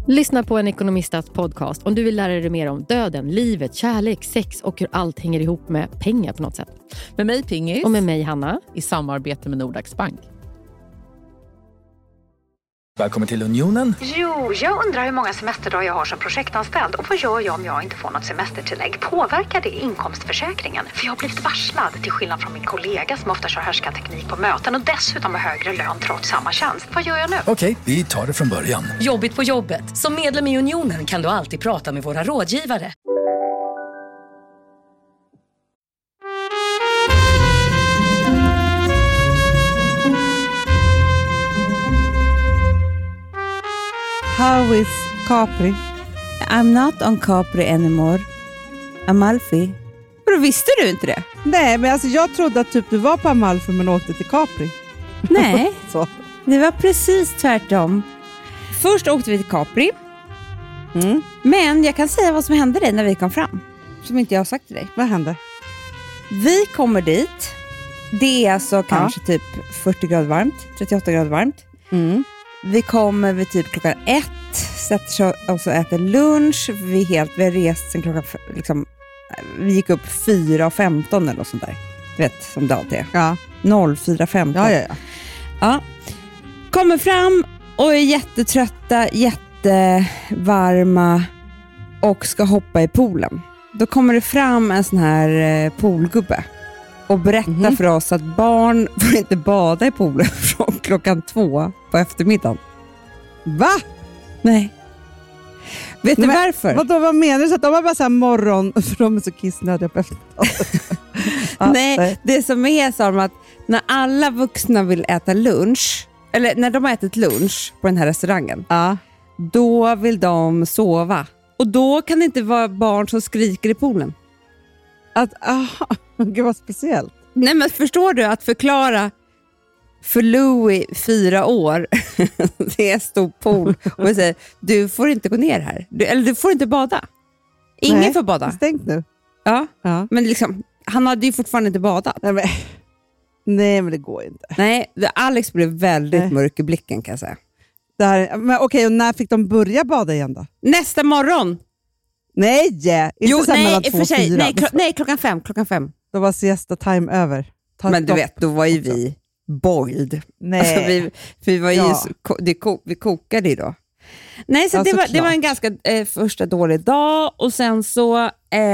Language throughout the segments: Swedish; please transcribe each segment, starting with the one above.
Lyssna på en ekonomistas podcast om du vill lära dig mer om döden, livet, kärlek, sex och hur allt hänger ihop med pengar på något sätt. Med mig Pingis. Och med mig Hanna. I samarbete med Nordax Bank. Välkommen till Unionen. Jo, jag undrar hur många semesterdagar jag har som projektanställd. Och vad gör jag om jag inte får något semestertillägg? Påverkar det inkomstförsäkringen? För jag har blivit varslad, till skillnad från min kollega som ofta kör härskarteknik på möten. Och dessutom har högre lön trots samma tjänst. Vad gör jag nu? Okej, vi tar det från början. Jobbigt på jobbet. Som medlem i Unionen kan du alltid prata med våra rådgivare. How is Capri? I'm not on Capri anymore. Amalfi. Då visste du inte det? Nej, men alltså jag trodde att typ du var på Amalfi men åkte till Capri. Nej, Så. det var precis tvärtom. Först åkte vi till Capri. Men jag kan säga vad som hände dig när vi kom fram. Som inte jag har sagt till dig. Vad hände? Vi kommer dit. Det är alltså kanske typ 40 grader varmt. 38 grader varmt. Vi kommer vid typ klockan 1. Sätter sig och så äter lunch. Vi har rest sen klockan liksom, vi gick upp 4:15 eller något sånt där. Du vet, som det alltid är. Ja. 04:15. Ja. Kommer fram och är jättetrötta, jättevarma och ska hoppa i poolen. Då kommer det fram en sån här poolgubbe och berättar för oss att barn får inte bada i poolen från klockan 2 på eftermiddagen. Va? Nej. Vet du varför? Vad menar du? Så att de har bara så här morgon för de är så kissnödiga på eftermiddagen. Nej, det som är så att när alla vuxna vill äta lunch, eller när de har ätit lunch på den här restaurangen, då vill de sova. Och då kan det inte vara barn som skriker i poolen. Gud vad speciellt. Nej, men förstår du att förklara för Louis 4 år det är stor pool och vi säger, du får inte gå ner här. Du får inte bada. Ingen får bada. Stängt nu. Ja, men liksom, han hade ju fortfarande inte badat. Nej, men det går inte. Nej, Alex blev väldigt mörk i blicken kan jag säga. Men okej, och när fick de börja bada igen då? Nästa morgon. Nej, inte mellan 2 och 4. Nej, klockan 5. Då var siesta time över. Men du vet, då var ju vi boiled. Nej. Alltså, vi var ju vi kokade ju då. Nej, så det var en ganska första dålig dag och sen så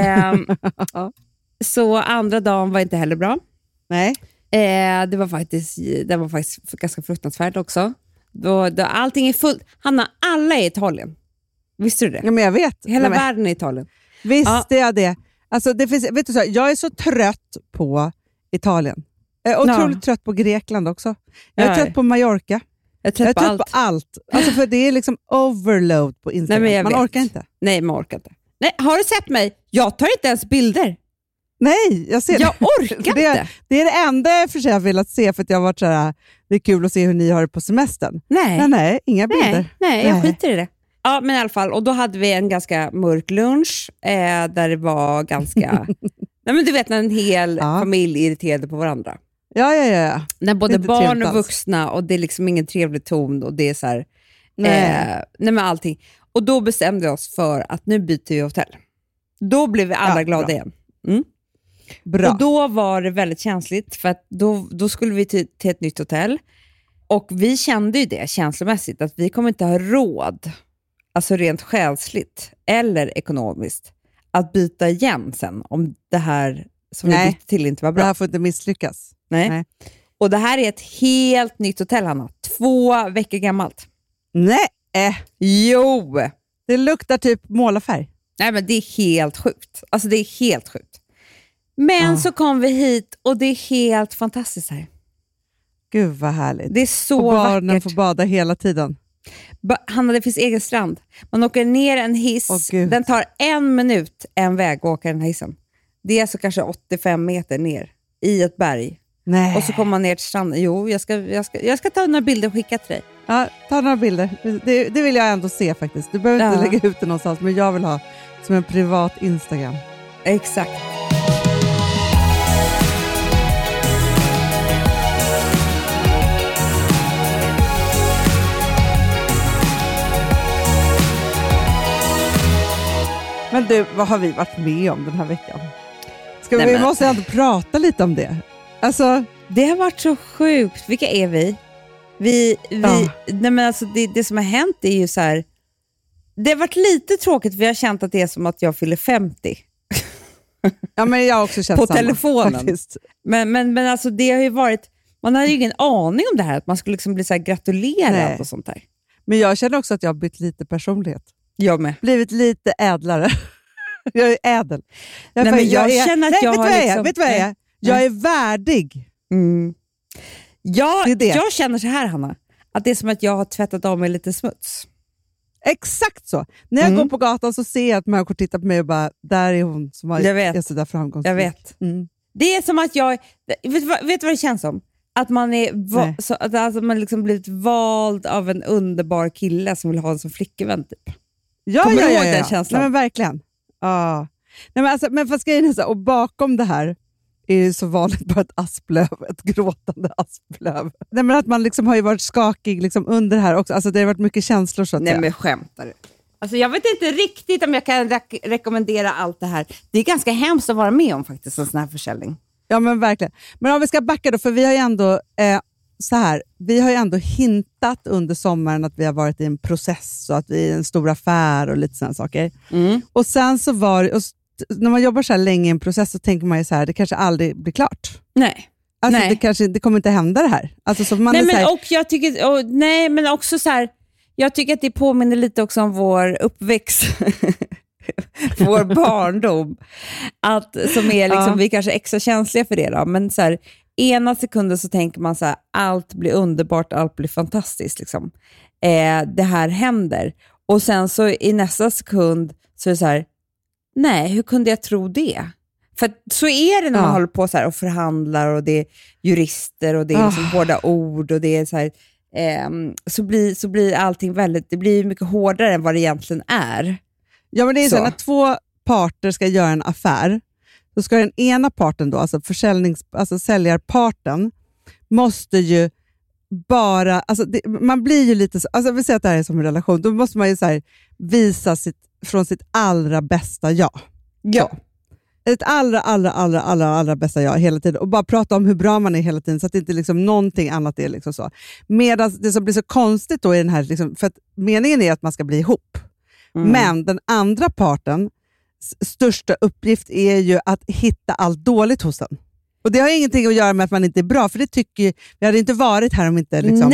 så andra dagen var inte heller bra. Nej. Den var faktiskt ganska fruktansvärt också. Då allting är fullt. Hanna, alla är i Italien. Visste du det? Ja, men jag vet. Hela världen är i Italien. Visste jag det. Alltså, det finns, vet du så, jag är så trött på Italien. Jag är otroligt trött på Grekland också. Jag är trött på Mallorca. Jag är trött på allt. Alltså, för det är liksom overload på Instagram. Nej, man orkar inte. Nej, man orkar inte. Nej, har du sett mig? Jag tar inte ens bilder. Nej, jag ser jag orkar inte. Det är det enda för sig jag har velat se, för att jag har varit så här, det är kul att se hur ni har det på semestern. Nej, inga bilder. Nej, jag skiter i det. Ja, men i alla fall. Och då hade vi en ganska mörk lunch där det var ganska... nej, men du vet när en hel familj irriterade på varandra. Ja. När både barn och vuxna och det är liksom ingen trevlig ton och det är så här... nej, men allting. Och då bestämde vi oss för att nu byter vi hotell. Då blev vi alla glada igen. Bra. Och då var det väldigt känsligt för att då skulle vi till ett nytt hotell och vi kände ju det känslomässigt att vi kommer inte ha råd, alltså rent själsligt eller ekonomiskt, att byta igen sen om det här som vi bytte till inte var bra. Det här får inte misslyckas. Nej. Och det här är ett helt nytt hotell, Hanna. 2 veckor gammalt. Nej. Jo. Det luktar typ målarfärg. Nej, men det är helt sjukt. Alltså det är helt sjukt. Men så kom vi hit och det är helt fantastiskt här. Gud vad härligt. Det är så och barnen vackert. Får bada hela tiden. Hanna, det finns egen strand. Man åker ner en hiss. Den tar 1 minut en väg att åka den här hissen. Det är alltså kanske 85 meter ner i ett berg. Nej. Och så kommer man ner till stranden. Jo, jag ska ta några bilder och skicka till dig. Ja, ta några bilder. Det vill jag ändå se faktiskt. Du behöver inte lägga ut det någonstans, men jag vill ha som en privat Instagram. Exakt. Men du, vad har vi varit med om den här veckan? Vi måste ändå prata lite om det. Alltså, det har varit så sjukt. Vilka är vi? Nej, men alltså det som har hänt är ju så här. Det har varit lite tråkigt. Vi har känt att det är som att jag fyller 50. Ja, men jag har också känt på samma, telefonen. Faktiskt. Men alltså det har ju varit. Man har ju ingen aning om det här. Att man skulle liksom bli så här gratulerad och sånt där. Men jag känner också att jag har bytt lite personlighet. Jag med. Blivit lite ädlare. Jag är ädel. Jag känner att jag har liksom... Vet du vad jag är? Jag är värdig. Mm. Jag känner så här, Hanna. Att det är som att jag har tvättat av mig lite smuts. Exakt så. När jag går på gatan så ser jag att människor tittar på mig och bara, där är hon som är så där framgångsrik. Jag vet. Det är som att jag... Vet du vad det känns som? Att man är att man liksom blivit vald av en underbar kille som vill ha en som flickvän typ. Kommer du ihåg den känslan? Nej, men verkligen. Ja. Nej, men alltså, men fast grejen är så, och bakom det här är ju så vanligt bara ett gråtande asplöv. Nej, men att man liksom har ju varit skakig liksom under det här också. Alltså det har varit mycket känslor så att Nej, men skämtar du? Alltså jag vet inte riktigt om jag kan rekommendera allt det här. Det är ganska hemskt att vara med om faktiskt en sån här försäljning. Ja, men verkligen. Men om vi ska backa då, för vi har ju ändå vi har ju ändå hintat under sommaren att vi har varit i en process och att vi är i en stor affär och lite sådana saker. Och sen så när man jobbar så här länge i en process så tänker man ju så här, det kanske aldrig blir klart. Nej. Alltså det kommer inte hända det här. Alltså så man men också så här, jag tycker att det påminner lite också om vår uppväxt. Vår barndom. Som är liksom, vi kanske är extra känsliga för det då, men så här, ena sekunden så tänker man så här, allt blir underbart, allt blir fantastiskt liksom. Det här händer. Och sen så i nästa sekund så är det så här, nej, hur kunde jag tro det? För så är det när man håller på så här och förhandlar och det är jurister och det är liksom hårda ord och det är så här, så blir allting det blir mycket hårdare än vad det egentligen är. Ja, men det är så när två parter ska göra en affär, då ska den ena parten då, alltså säljarparten, måste ju bara, alltså man blir ju lite, alltså vi säger att det här är som en relation, då måste man ju så här visa från sitt allra bästa jag. Ja. Ett allra bästa jag hela tiden och bara prata om hur bra man är hela tiden så att det inte liksom någonting annat är liksom så. Medan det som blir så konstigt då i den här liksom, för att meningen är att man ska bli ihop. Men den andra parten största uppgift är ju att hitta allt dåligt hos den. Och det har ingenting att göra med att man inte är bra, för det tycker vi hade inte varit här om inte liksom,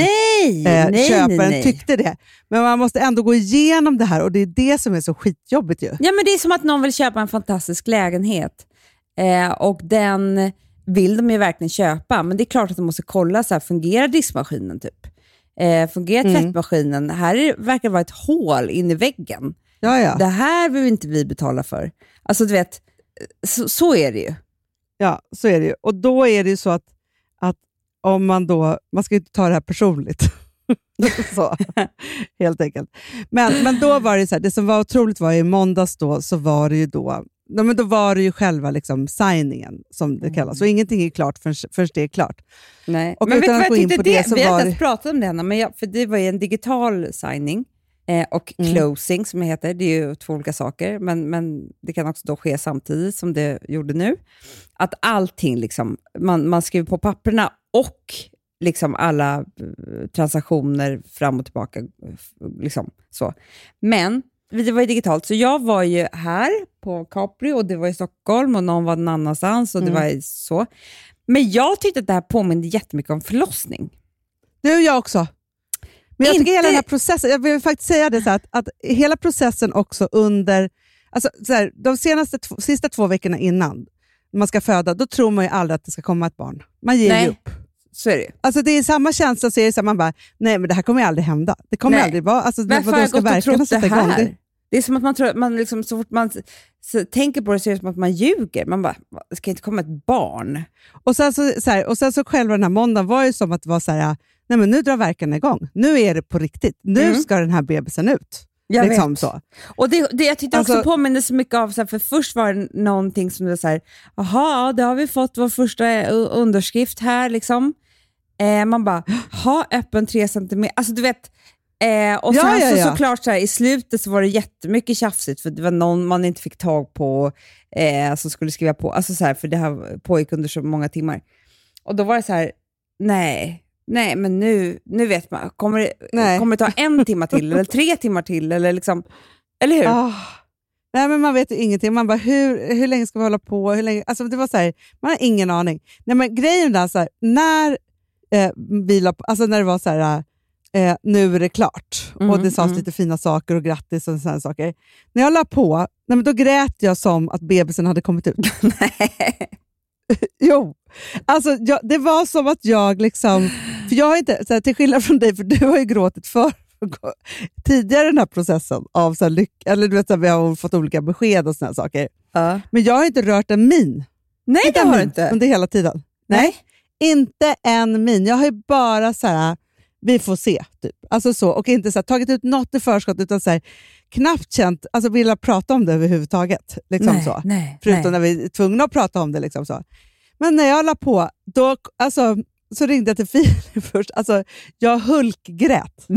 köparen tyckte det. Men man måste ändå gå igenom det här och det är det som är så skitjobbigt ju. Ja, men det är som att någon vill köpa en fantastisk lägenhet och den vill de ju verkligen köpa, men det är klart att de måste kolla så här, fungerar diskmaskinen typ? Fungerar tvättmaskinen? Här verkar vara ett hål in i väggen. Ja. Det här vill inte vi betala för. Alltså du vet, så är det ju. Ja, så är det ju. Och då är det ju så att om man ska ju inte ta det här personligt. Så, helt enkelt. Men då var det så här, det som var otroligt var i måndags då, så var det ju då var det ju själva liksom signingen som det kallas. Så ingenting är klart förrän det är klart. Nej. Och men utan att gå in på det så vi var har inte pratat om det här, men för det var ju en digital signing och closing som det heter. Det är ju två olika saker, men det kan också då ske samtidigt som det gjorde nu. Att allting liksom, man skriver på papperna och liksom alla transaktioner fram och tillbaka liksom så. Men det var ju digitalt, så jag var ju här på Capri och det var i Stockholm och någon var någon annanstans och det var så. Men jag tyckte att det här påminner jättemycket om förlossning. Det och jag också. Men jag tycker hela den här processen, jag vill faktiskt säga det så här, att hela processen också under, alltså så här, de sista 2 veckorna innan man ska föda, då tror man ju aldrig att det ska komma ett barn. Man ger ju upp. Så är det. Alltså det är samma känsla, så är det så här, man bara, nej men det här kommer ju aldrig hända. Det kommer aldrig vara, alltså varför har jag gått och trott det här? Det är som att man tror, man liksom, så fort man tänker på det så är det som att man ljuger. Man bara, det ska inte komma ett barn. Och sen så själva den här måndagen var ju som att det var så här, nej men nu drar verkarna igång. Nu är det på riktigt. Nu ska den här bebisen ut. Jag liksom vet. Så. Och det jag tyckte också påminner så mycket av, så här, för först var det någonting som det så här, jaha, det har vi fått vår första underskrift här liksom. Man bara, ha öppen 3 centimeter. Alltså du vet, Och sen såklart så här, i slutet så var det jättemycket tjafsigt för det var någon man inte fick tag på som skulle skriva på. Alltså så här, för det här pågick under så många timmar. Och då var det så här, nej men nu vet man, kommer det ta 1 timme till eller 3 timmar till eller liksom, eller hur? Nej, men man vet ju ingenting. Man bara, hur länge ska vi hålla på? Hur länge? Alltså det var så här, man har ingen aning. Nej, men grejen där så här, när när det var så här, nu är det klart. Och det sades lite fina saker och grattis och sådana saker. När jag la på, men då grät jag som att bebisen hade kommit ut. Jo, alltså det var som att jag liksom, för jag har inte, så här, till skillnad från dig, för du har ju gråtit för tidigare den här processen av så här, eller du vet, så här, vi har fått olika besked och såna saker. Men jag har inte rört en min. Nej, inte det har du inte. Under hela tiden. Nej, inte en min. Jag har ju bara så här, vi får se typ. Alltså så, och inte så här, tagit ut något i förskott, utan så här, knappt känt, alltså vilja prata om det överhuvudtaget. Liksom så. Förutom när vi är tvungna att prata om det. Liksom så. Men när jag la på, då, alltså, så ringde jag till Filip först. Alltså, jag hulkgrät.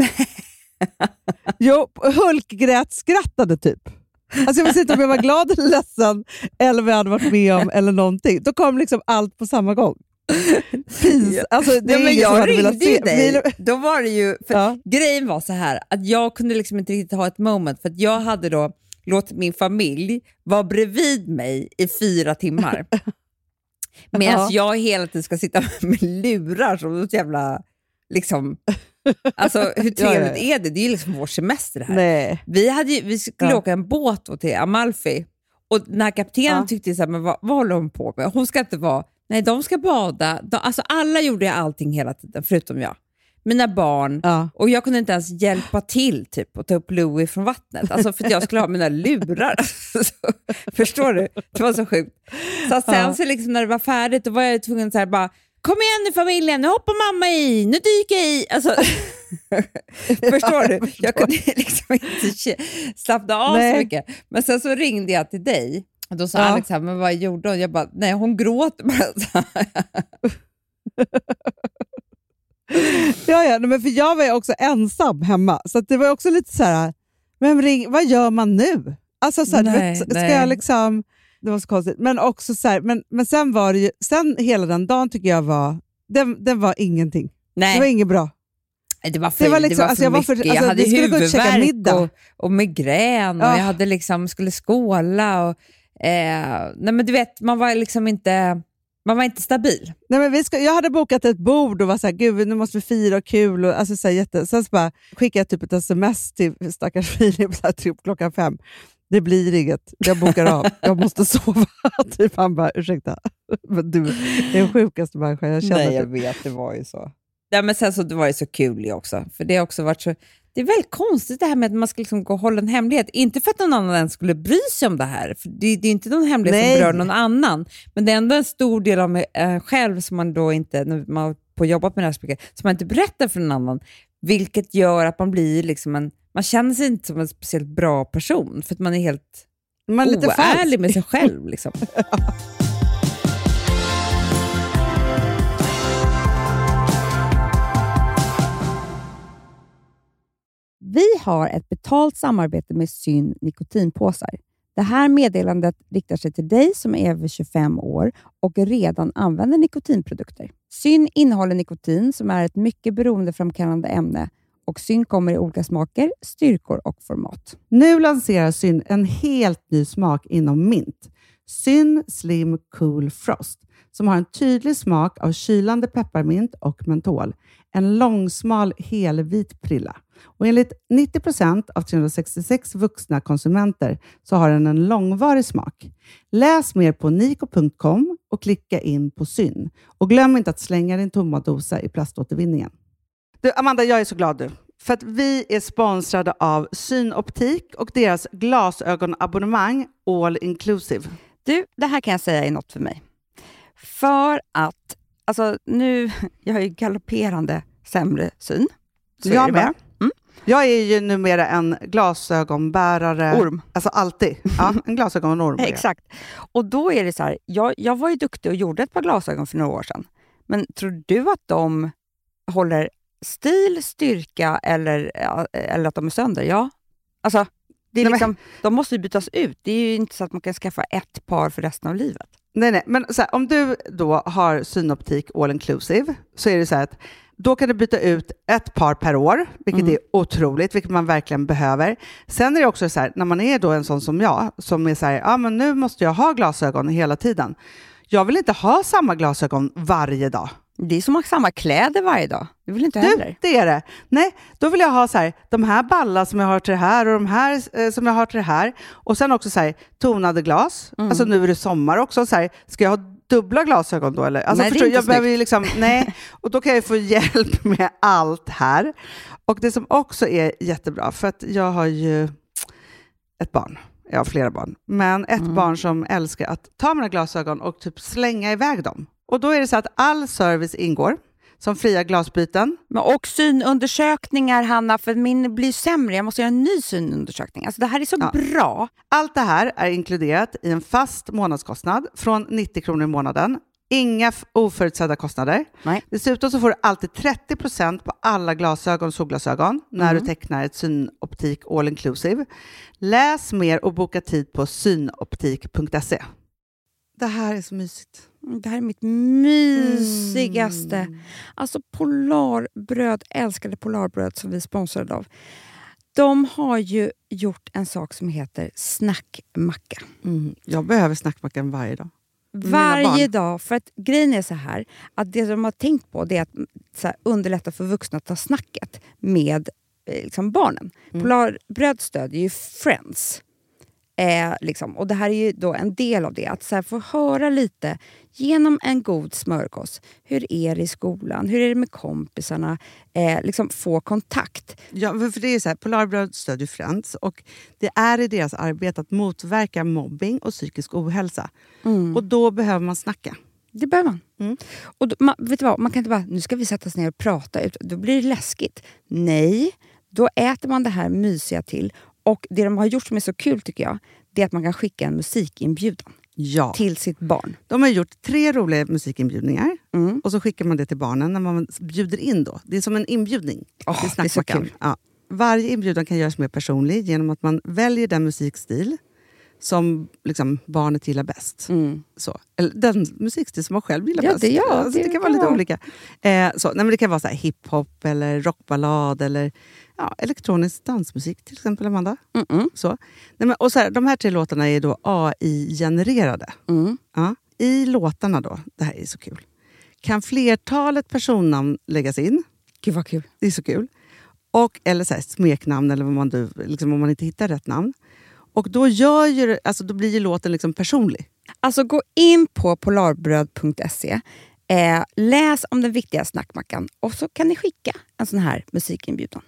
Hulkgrät skrattade typ. Alltså jag visste inte om jag var glad eller ledsen eller vad jag hade varit med om eller någonting. Då kom liksom allt på samma gång. Alltså, det men jag ringde ju dig. Då var det ju, för grejen var så här att jag kunde liksom inte riktigt ha ett moment, för att jag hade då låtit min familj vara bredvid mig i 4 timmar. Medan jag hela tiden ska sitta med lurar som något jävla liksom, alltså hur trevligt är det? Det är ju liksom vår semester här. Nej. Vi skulle åka en båt till Amalfi, och den här kaptenen tyckte så här, men vad håller hon på med? Hon ska inte vara, nej, de ska bada. Alltså alla gjorde allting hela tiden förutom jag. Mina barn. Och jag kunde inte ens hjälpa till typ, och ta upp Louis från vattnet. Alltså för att jag skulle ha mina lurar. Förstår du? Det var så sjukt. Så sen så liksom när det var färdigt, då var jag tvungen så här bara, kom igen nu familjen, nu hoppar mamma i, nu dyker jag i. Alltså, förstår du? Jag kunde liksom inte slappna av så mycket. Men sen så ringde jag till dig. Och då sa Alex här, men vad gjorde hon? Jag bara, nej, hon gråter bara. Men för jag var ju också ensam hemma. Så att det var också lite så här, vad gör man nu? Alltså så här, ska jag liksom, det var så konstigt. Men också så här, men sen var det ju, sen hela den dagen tycker jag var, den var ingenting. Nej. Det var inget bra. Det var för mycket. Alltså, jag hade huvudvärk och migrän och jag hade liksom, skulle skåla och nej, men du vet, man var liksom inte, man var inte stabil. Nej, men jag hade bokat ett bord och var så här, gud, nu måste vi fira och kul och alltså så här, sen så bara skickade jag typ ett sms till stackars Filip så här, typ 5:00. Det blir inget, jag bokar av, jag måste sova. Typ han bara, ursäkta, men du är den sjukaste människan jag känner. Nej, jag vet, det var ju så. Ja, men sen så det var det så kul också, för det har också varit så, det är väldigt konstigt det här med att man ska liksom gå och hålla en hemlighet. Inte för att någon annan ens skulle bry sig om det här. För det är inte någon hemlighet som berör någon annan. Men det är ändå en stor del av mig själv som man då inte, när man på jobbat med det här spelet, som man inte berättar för någon annan. Vilket gör att man blir liksom man känner sig inte som en speciellt bra person. För att man är helt oärlig med sig själv liksom. Vi har ett betalt samarbete med Syn nikotinpåsar. Det här meddelandet riktar sig till dig som är över 25 år och redan använder nikotinprodukter. Syn innehåller nikotin som är ett mycket beroendeframkallande ämne, och Syn kommer i olika smaker, styrkor och format. Nu lanserar Syn en helt ny smak inom mint. Syn Slim Cool Frost, som har en tydlig smak av kylande pepparmint och mentol. En långsmal helvit prilla. Och enligt 90% av 366 vuxna konsumenter så har den en långvarig smak. Läs mer på niko.com och klicka in på Syn. Och glöm inte att slänga din tomma dosa i plaståtervinningen. Du, Amanda, jag är så glad du. För att vi är sponsrade av Synoptik och deras glasögonabonnemang All Inclusive. Du, det här kan jag säga är något för mig. För att, alltså nu, jag har ju galopperande sämre syn. Så jag med. Jag är ju numera en glasögonbärare. Orm. Alltså alltid. Ja, en glasögonorm. Exakt. Och då är det så här, jag var ju duktig och gjorde ett par glasögon för några år sedan. Men tror du att de håller stil, styrka eller att de är sönder, ja. Alltså, det är liksom, de måste ju bytas ut. Det är ju inte så att man kan skaffa ett par för resten av livet. Nej, men så här, om du då har synoptik all inclusive så är det så här att då kan du byta ut ett par per år, vilket är otroligt, vilket man verkligen behöver. Sen är det också så här, när man är då en sån som jag, som är så här, men nu måste jag ha glasögon hela tiden. Jag vill inte ha samma glasögon varje dag. Det är som att ha samma kläder varje dag. Det vill inte heller. Det är det. Nej, då vill jag ha så här, de här ballar som jag har till det här och de här som jag har till det här. Och sen också så här, tonade glas. Alltså nu är det sommar också. Så här, ska jag ha dubbla glasögon då? Eller? Alltså, nej, jag behöver ju liksom, nej. Och då kan jag få hjälp med allt här. Och det som också är jättebra, för att jag har ju ett barn. Jag har flera barn. Men ett barn som älskar att ta mina glasögon och typ slänga iväg dem. Och då är det så att all service ingår. Som fria glasbyten. Men och synundersökningar, Hanna, för min blir sämre. Jag måste göra en ny synundersökning. Alltså det här är så bra. Allt det här är inkluderat i en fast månadskostnad från 90 kronor i månaden. Inga oförutsedda kostnader. Nej. Dessutom så får du alltid 30% på alla glasögon och solglasögon när du tecknar ett synoptik all inclusive. Läs mer och boka tid på synoptik.se. Det här är så mysigt. Det här är mitt mysigaste. Alltså Polarbröd, älskade Polarbröd som vi sponsrade av. De har ju gjort en sak som heter snackmacka. Jag behöver snackmackan varje dag. Varje dag, för att grejen är så här att det de har tänkt på det är att så här, underlätta för vuxna att ta snacket med liksom, barnen. Polarbröd stödjer ju Friends. Liksom. Och det här är ju då en del av det. Att så här, få höra lite genom en god smörgås. Hur är det i skolan? Hur är det med kompisarna? Liksom få kontakt. Ja, för det är så här, Polarbröd stödjer Friends. Och det är i deras arbete att motverka mobbing och psykisk ohälsa. Och då behöver man snacka. Det behöver man. Och då, vet du vad? Man kan inte bara, nu ska vi sätta oss ner och prata ut. Då blir det läskigt. Nej, då äter man det här mysiga till. Och det de har gjort som är så kul tycker jag, det är att man kan skicka en musikinbjudan till sitt barn. De har gjort 3 roliga musikinbjudningar och så skickar man det till barnen när man bjuder in då. Det är som en inbjudning till snackmackan. Det är så kul. Ja. Varje inbjudan kan göras mer personlig genom att man väljer den musikstil som liksom barnet gillar bäst. Så. Eller den musikstil som man själv gillar bäst. Det kan vara lite olika. Men det kan vara så här hiphop eller rockballad eller elektronisk dansmusik till exempel, Amanda. Så. Och så här, de här 3 låtarna är då AI-genererade. I låtarna då, det här är så kul, kan flertalet personnamn läggas in. Gud vad kul. Det är så kul. Eller så här, smeknamn eller vad man, liksom, om man inte hittar rätt namn. Och då, då blir ju låten liksom personlig. Alltså gå in på polarbröd.se. Läs om den viktiga snackmackan. Och så kan ni skicka en sån här musikinbjudan.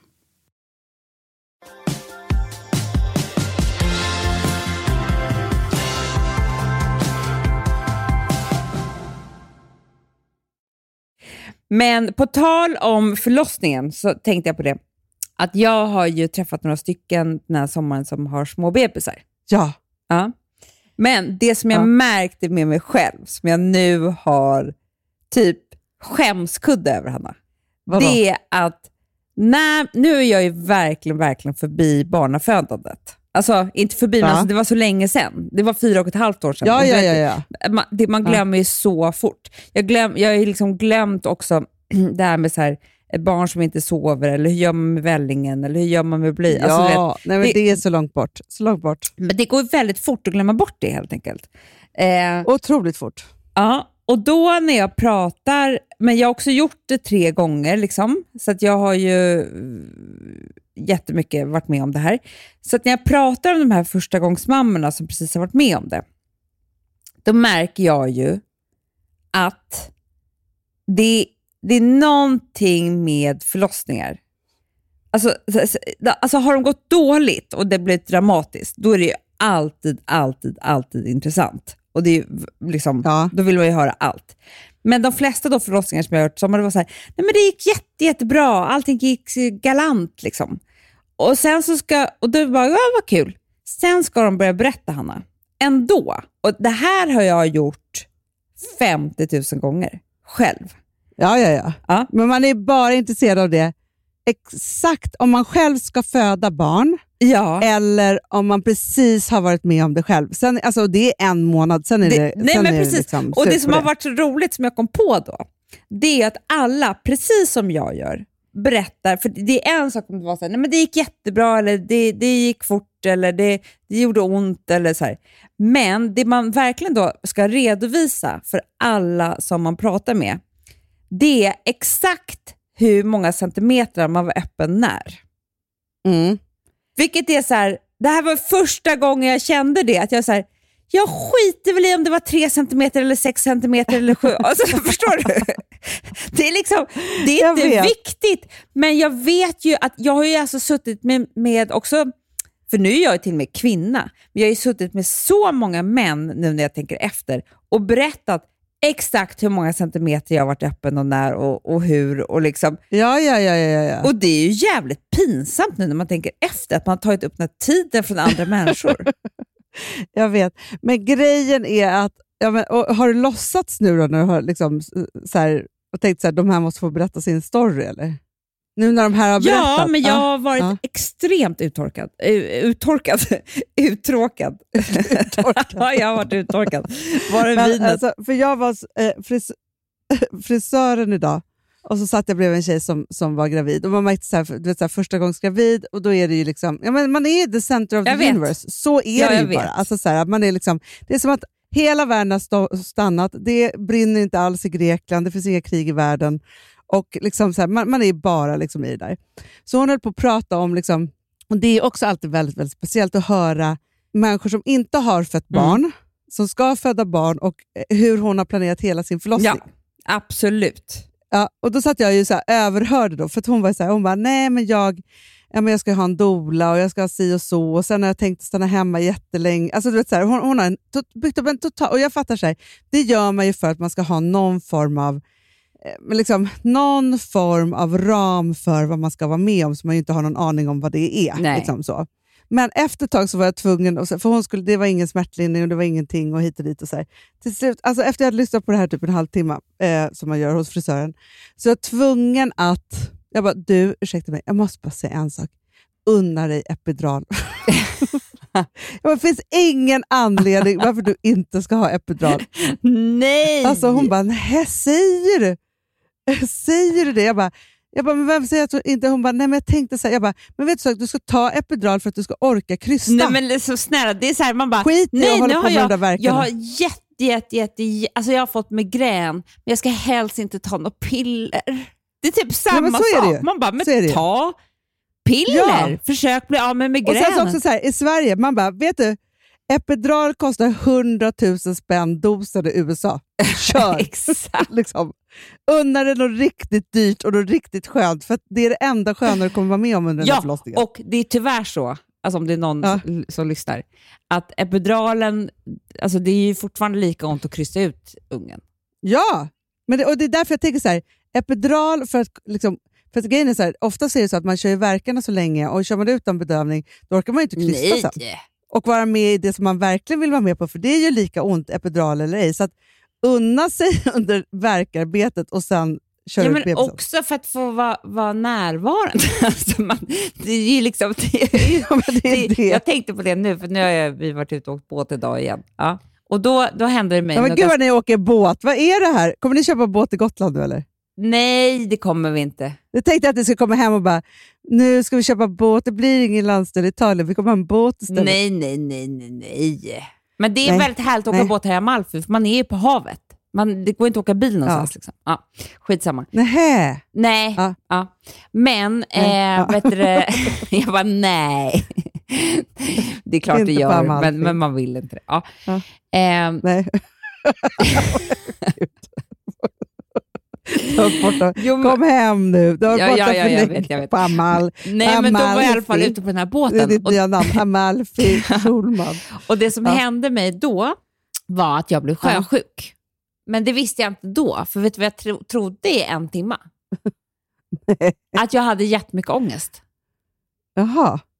Men på tal om förlossningen så tänkte jag på det. Att jag har ju träffat några stycken den här sommaren som har små bebisar. Ja. Men det som jag märkte med mig själv, som jag nu har typ skämskudde över, Hanna. Vadå? Det är att nu är jag ju verkligen förbi barnafödandet. Alltså, inte förbi, men alltså, det var så länge sedan. Det var 4,5 år sedan. Ja. Man glömmer ju så fort. Jag har liksom glömt också det här med så här, ett barn som inte sover, eller hur gör man med vällingen, eller hur gör man med bly. Det är så långt bort. Men det går väldigt fort att glömma bort det helt enkelt. Otroligt fort. Ja, och då när jag pratar, men jag har också gjort det 3 gånger liksom, så att jag har ju jättemycket varit med om det här. Så att när jag pratar om de här första gångsmammorna som precis har varit med om det, då märker jag ju att det är någonting med förlossningar. Alltså har de gått dåligt och det blir dramatiskt, då är det ju alltid intressant. Och det är liksom, då vill man ju höra allt. Men de flesta då förlossningar som jag har hört, som det var så här, nej men det gick jättebra, allting gick galant liksom. Och sen så och då bara, vad kul. Sen ska de börja berätta, Hanna. Ändå. Och det här har jag gjort 50 000 gånger själv. Ja. Men man är bara intresserad av det. Exakt om man själv ska föda barn eller om man precis har varit med om det själv. Sen, alltså, det är 1 månad, sen är det nej, sen men är precis. Det liksom och det som har varit så roligt som jag kom på då, det är att alla, precis som jag gör, berättar, för det är en sak om det var så här, nej men det gick jättebra eller det gick fort eller det gjorde ont eller så här. Men det man verkligen då ska redovisa för alla som man pratar med, det är exakt hur många centimeter man var öppen när. Vilket är så här, det här var första gången jag kände det, att jag så här, jag skiter väl i om det var 3 centimeter eller 6 centimeter eller 7. Alltså, förstår du? Det är liksom, det är inte viktigt. Men jag vet ju att jag har ju alltså suttit med också, för nu är jag ju till och med kvinna, men jag har ju suttit med så många män nu när jag tänker efter och berättat exakt hur många centimeter jag har varit öppen och när och hur och liksom. Ja. Och det är ju jävligt pinsamt nu när man tänker efter att man har tagit upp den här tiden från andra människor. Jag vet, men grejen är att och har du låtsats nu då när du har liksom så här, och tänkt så här, de här måste få berätta sin story eller? Nu när de här har berättat. Ja, men jag har varit extremt uttråkad. Ja, jag har varit uttorkad. Var det vinet? Alltså, för jag var frisören idag och så satt jag bredvid en tjej som var gravid och man märkte så här, du vet, så här, första gångs gravid och då är det ju liksom, men man är the center of the universe. Så är det ju bara. Alltså, så här, man är liksom, det är som att hela världen har stannat. Det brinner inte alls i Grekland. Det finns inga krig i världen. Och liksom så här, man är bara liksom i det där. Så hon höll på att prata om, liksom, och det är också alltid väldigt, väldigt speciellt att höra människor som inte har fött barn, som ska föda barn och hur hon har planerat hela sin förlossning. Ja, absolut. Ja, och då satt jag ju så här, överhörde då, för att hon var så här, hon bara, nej men jag ska ha en doula och jag ska ha si och så och sen har jag tänkt stanna hemma jättelänge. Alltså du vet så här, hon har byggt upp en total, och jag fattar så här, det gör man ju för att man ska ha någon form av ram för vad man ska vara med om, så man ju inte har någon aning om vad det är. Liksom så. Men efter ett tag så var jag tvungen, för det var ingen smärtlindring och det var ingenting och hit och dit och så här. Till slut, alltså efter jag hade lyssnat på det här typ en halvtimme som man gör hos frisören, så jag var tvungen att, jag bara, du, ursäkta mig, jag måste bara säga en sak. Unna dig epidural. Det finns ingen anledning varför du inte ska ha epidural. Nej! Alltså hon bara, nej, säger du? Säger du det? Jag bara, men vem säger att du inte? Hon bara, nej men jag tänkte så här, jag bara, men vet du så att du ska ta epidural för att du ska orka krysta. Nej men det är så snälla, det är så här, man bara, skit i att hålla på med de där verkarna. Jag har alltså jag har fått migrän, men jag ska helst inte ta några piller. Det är typ samma sak. Man bara, men ta piller. Försök bli av med migrän. Och sen så också så här, i Sverige, man bara, vet du, epidural kostar 100 000 spänn dosen i USA. Kör! Exakt. Liksom. Unna det något riktigt dyrt och något riktigt skönt, för att det är det enda sköna du kommer vara med om under den här förlossningen. Och det är tyvärr så, alltså om det är någon som lyssnar, att epiduralen, alltså det är ju fortfarande lika ont att krysta ut ungen. Ja, men och det är därför jag tänker så här, epidural för att liksom, för att grejen är så här, ofta är det så att man kör verkarna så länge och kör man utan bedövning, då orkar man inte krysta sen. Och vara med i det som man verkligen vill vara med på, för det är ju lika ont, epidural eller ej. Så att unna sig under verkarbetet och sen köra ut bebisen. Också för att få vara närvarande. Alltså det är ju liksom... Jag tänkte på det nu, för nu har vi varit ute och åkt båt idag igen. Ja. Och då händer det mig... Ja, men gud vad ni åker båt. Vad är det här? Kommer ni köpa båt i Gotland nu eller? Nej, det kommer vi inte. Jag tänkte att ni skulle komma hem och bara, nu ska vi köpa båt, det blir ingen landsdel i Italien, vi kommer ha en båt istället. Nej. Men det är väldigt härligt att åka båt här i Amalfi, för man är ju på havet. Det går inte att åka bil någonstans. Liksom. Ja, skitsamma. Nej. Ja. Men, vet du, jag bara nej. Det är klart det gör, men man vill inte det. Ja. Nej. Kom hem nu. Du har jag vet. På Amal. Nej, men då var jag i alla fall ute på den här båten. Det är ditt nya namn, Amalfi Schulman. Och det som hände mig då var att jag blev sjösjuk. Men det visste jag inte då. För vet du vad jag trodde i 1 timme? Att jag hade jättemycket ångest. Jaha.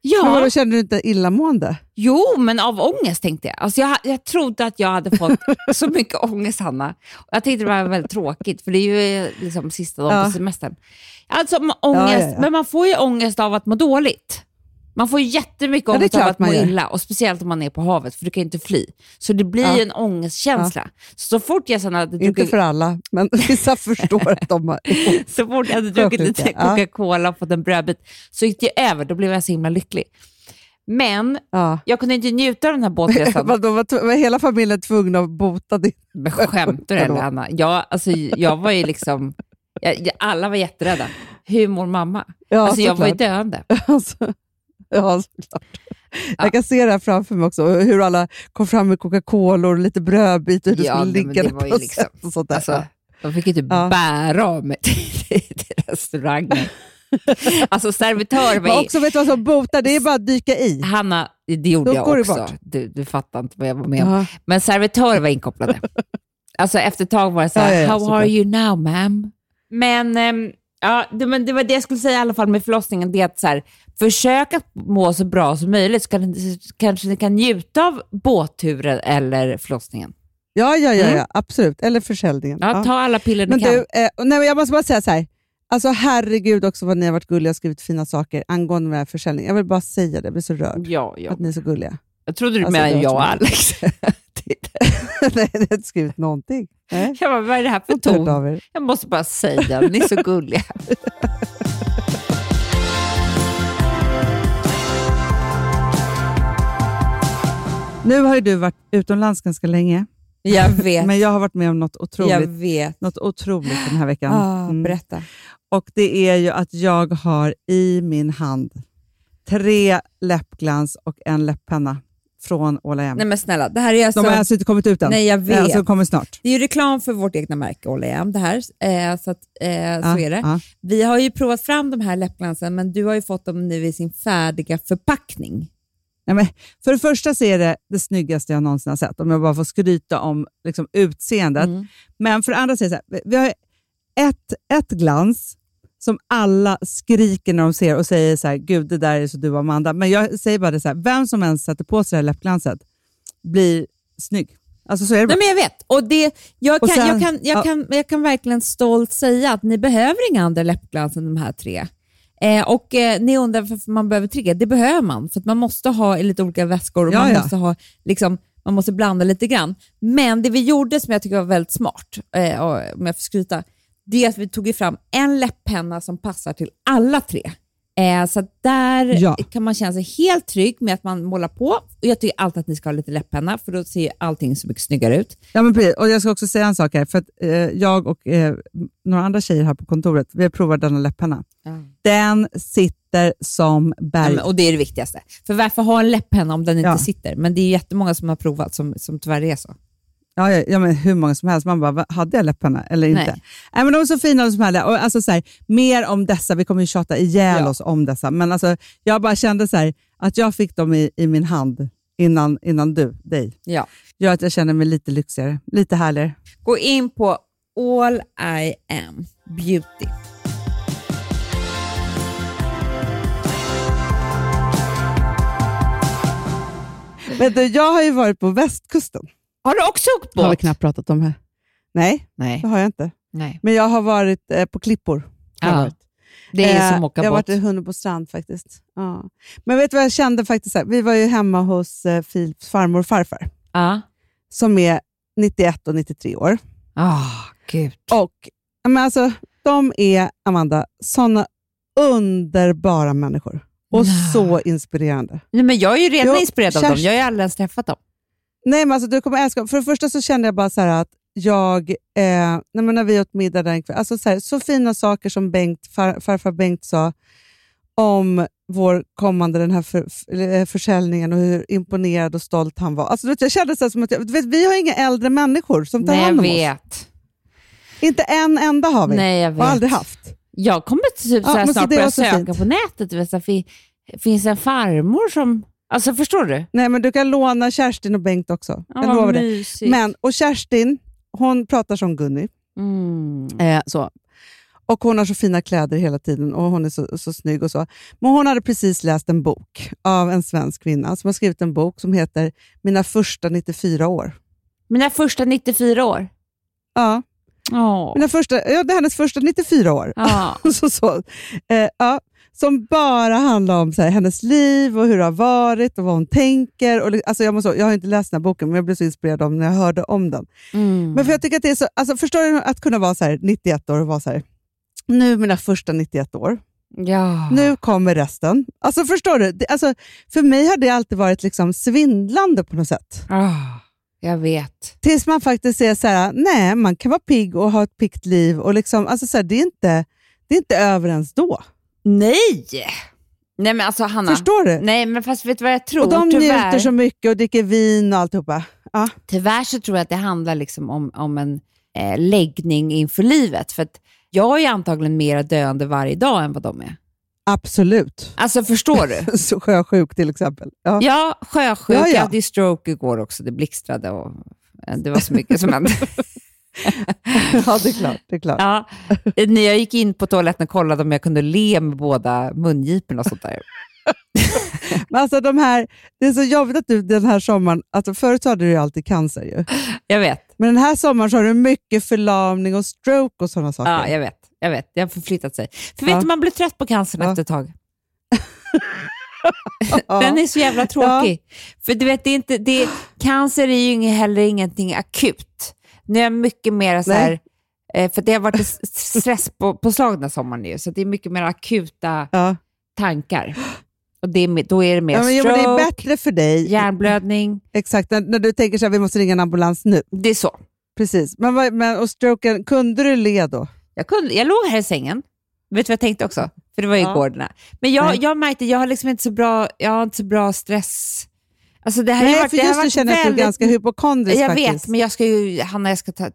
Ja. Men då kände du inte illamående? Jo, men av ångest tänkte jag. Alltså jag trodde att jag hade fått så mycket ångest, Hanna. Jag tänkte det var väldigt tråkigt, för det är ju liksom sista dagen på semestern. Alltså ångest, men man får ju ångest av att må dåligt. Man får ju jättemycket ångest av att må illa, och speciellt om man är på havet, för du kan inte fly. Så det blir ju en ångestkänsla. Så fort jag sen hade druckit... Inte för alla, men vissa förstår att de har... Så fort jag hade druckit lite Coca-Cola och fått en brödbit, så gick det över. Då blev jag så himla lycklig. Men jag kunde inte njuta av den här båtresan. var hela familjen tvungna att bota din... Men skämtar du, eller Anna? Jag var ju liksom... alla var jätterädda. Hur mår mamma? Alltså jag var ju döende. Ja, såklart. Jag kan se det här framför mig också. Hur alla kom fram med Coca-Cola och lite brödbit. Och skulle ligga det var ju liksom, och sånt där. Alltså, de fick ju typ bära av mig till restaurangen. Alltså servitör var också, vet du vad som botar? Det är bara att dyka i. Hanna, det gjorde jag också. Du fattar inte vad jag var med om. Men servitör var inkopplade. Alltså efter ett tag var det så här, how are you now, ma'am? Men... men det var det jag skulle säga i alla fall med förlossningen. Det är att så här, försök att må så bra som möjligt, så kanske ni kan njuta av båtturen eller förlossningen. Ja, absolut. Eller försäljningen. Ja, ta alla piller men du kan. Nej, jag måste bara säga så här. Alltså herregud också vad ni har varit gulliga och skrivit fina saker angående med försäljningen. Jag vill bara säga det, jag blir så rörd. Ja. Att ni är så gulliga. Jag trodde du menade jag och Alex. Nej, jag har inte skrivit någonting. Nej. Jag bara, vad är det här för ton? Jag måste bara säga, ni är så gulliga. Nu har ju du varit utomlands ganska länge. Jag vet. Men jag har varit med om något otroligt. Jag vet. Något otroligt den här veckan. Berätta. Och det är ju att jag har i min hand 3 läppglans och en läpppenna från All.I.Am. Nej men snälla, det här är alltså... De har alltså inte kommit ut än. Nej, jag vet. Alltså, de kommer snart. Det är ju reklam för vårt egna märke All.I.Am. Det här, så är det. Vi har ju provat fram de här läppglansen, men du har ju fått dem nu i sin färdiga förpackning. Nej, men för det första så är det snyggaste jag någonsin har sett, om jag bara får skryta om liksom, utseendet. Men för det andra så är det så här, vi har ett glans som alla skriker när de ser och säger så här, gud det där är så du Amanda. Men jag säger bara det så här, vem som ens sätter på sig det här läppglanset blir snygg. Alltså så är det bara. Nej, men jag vet. Och jag kan verkligen stolt säga att ni behöver inga andra läppglans än de här 3. Och ni undrar varför man behöver 3. Det behöver man, för att man måste ha lite olika väskor och måste ha liksom, man måste blanda lite grann. Men det vi gjorde som jag tycker var väldigt smart, om jag får skryta, det är att vi tog fram en läpppenna som passar till alla 3. Så där kan man känna sig helt trygg med att man målar på. Och jag tycker alltid att ni ska ha lite läpppenna, för då ser allting så mycket snyggare ut. Ja, men precis. Och jag ska också säga en sak här, för att jag och några andra tjejer här på kontoret, vi har provat denna läpppenna. Den sitter som berg. Ja, och det är det viktigaste. För varför ha en läpppenna om den inte sitter? Men det är jättemånga som har provat som tyvärr är så. Ja, men hur många som helst. Man bara, hade jag läpparna eller inte? Nej, men de är så fina som här. Och alltså så här, mer om dessa, vi kommer ju tjata ihjäl oss om dessa. Men alltså, jag bara kände så här, att jag fick dem i min hand innan dig. Ja. Gör att jag känner mig lite lyxigare, lite härligare. Gå in på All.I.Am Beauty. Vet du, jag har ju varit på västkusten. Har du också åkt båt? Har vi knappt pratat om här. Nej, det har jag inte. Nej. Men jag har varit på klippor. Det är som åka båt. Jag har varit i Hunnebo strand faktiskt. Ja. Men vet du vad jag kände faktiskt? Vi var ju hemma hos Philips farmor och farfar. Som är 91 och 93 år. Gud. Och men alltså, de är, Amanda, såna underbara människor. Och så inspirerande. Nej, men jag är ju redan inspirerad av dem. Jag har ju aldrig ens träffat dem. Nej, men alltså du kommer älska. För det första så kände jag bara så här att jag, när vi åt middag den kväll, alltså så fina saker som farfar Bengt sa om vår kommande den här försäljningen och hur imponerad och stolt han var. Alltså jag kände så här som att vi har inga äldre människor som tar hand om oss. Inte en enda har vi. Nej, jag vet. Har aldrig haft. Jag kommer typ snart börja söka på nätet. Vet, så finns en farmor som... Alltså förstår du? Nej, men du kan låna Kerstin och Bengt också. Jag lovar det. Men, och Kerstin, hon pratar som Gunni. Så. Och hon har så fina kläder hela tiden och hon är så snygg och så. Men hon hade precis läst en bok av en svensk kvinna som har skrivit en bok som heter Mina första 94 år. Mina första 94 år? Ja. Oh. Det är hennes första 94 år. Som bara handlar om så här, hennes liv och hur det har varit och vad hon tänker. Och, alltså, jag har inte läst den här boken, men jag blev så inspirerad av när jag hörde om den. Men för jag tycker att det är så, alltså, förstår du att kunna vara så här 91 år och vara så här, nu mina första 91 år. Ja. Nu kommer resten. Alltså förstår du? Alltså, för mig har det alltid varit liksom svindlande på något sätt. Jag vet. Tills man faktiskt säger så här, nej, man kan vara pigg och ha ett piggt liv. Och liksom, alltså så här, det är inte över ens då. Nej men alltså Hanna. Förstår du? Nej men fast vet du vad jag tror? Och de njuter så mycket och dricker vin och alltihopa. Ja. Tyvärr så tror jag att det handlar liksom om en läggning inför livet. För att jag är antagligen mer döende varje dag än vad de är. Absolut. Alltså förstår du? Så sjösjuk till exempel. Ja, sjösjuk. Jag hade stroke igår också. Det blixtrade och det var så mycket som hände. Ja, det är klart. Ja, när jag gick in på toaletten och kollade om jag kunde le med båda mungiporna och sånt där. Men alltså det är så jobbigt att du den här sommaren, alltså förut hade du ju alltid cancer ju. Jag vet. Men den här sommaren så har du mycket förlamning och stroke och sådana saker. Ja, jag vet. Det har förflyttat sig. För vet du, man blir trött på cancern efter ett tag. Den är så jävla tråkig. För du vet, cancer är ju heller ingenting akut. Nu är jag mycket mer så här, för det har varit stress på slag den här sommaren nu, så det är mycket mer akuta tankar. Och då är det mer stroke. Men det är bättre för dig. Hjärnblödning. Exakt, när du tänker så här, vi måste ringa en ambulans nu. Det är så. Precis. Men och stroken, kunde du le då? Jag låg här i sängen. Vet du vad jag tänkte också? För det var ju igår. Men jag märkte, jag har liksom inte så bra stress. Alltså det här nej, har varit, för just du känner att du är ganska hypokondrisk jag faktiskt. Jag vet, men jag ska ju, Hanna, jag ska ta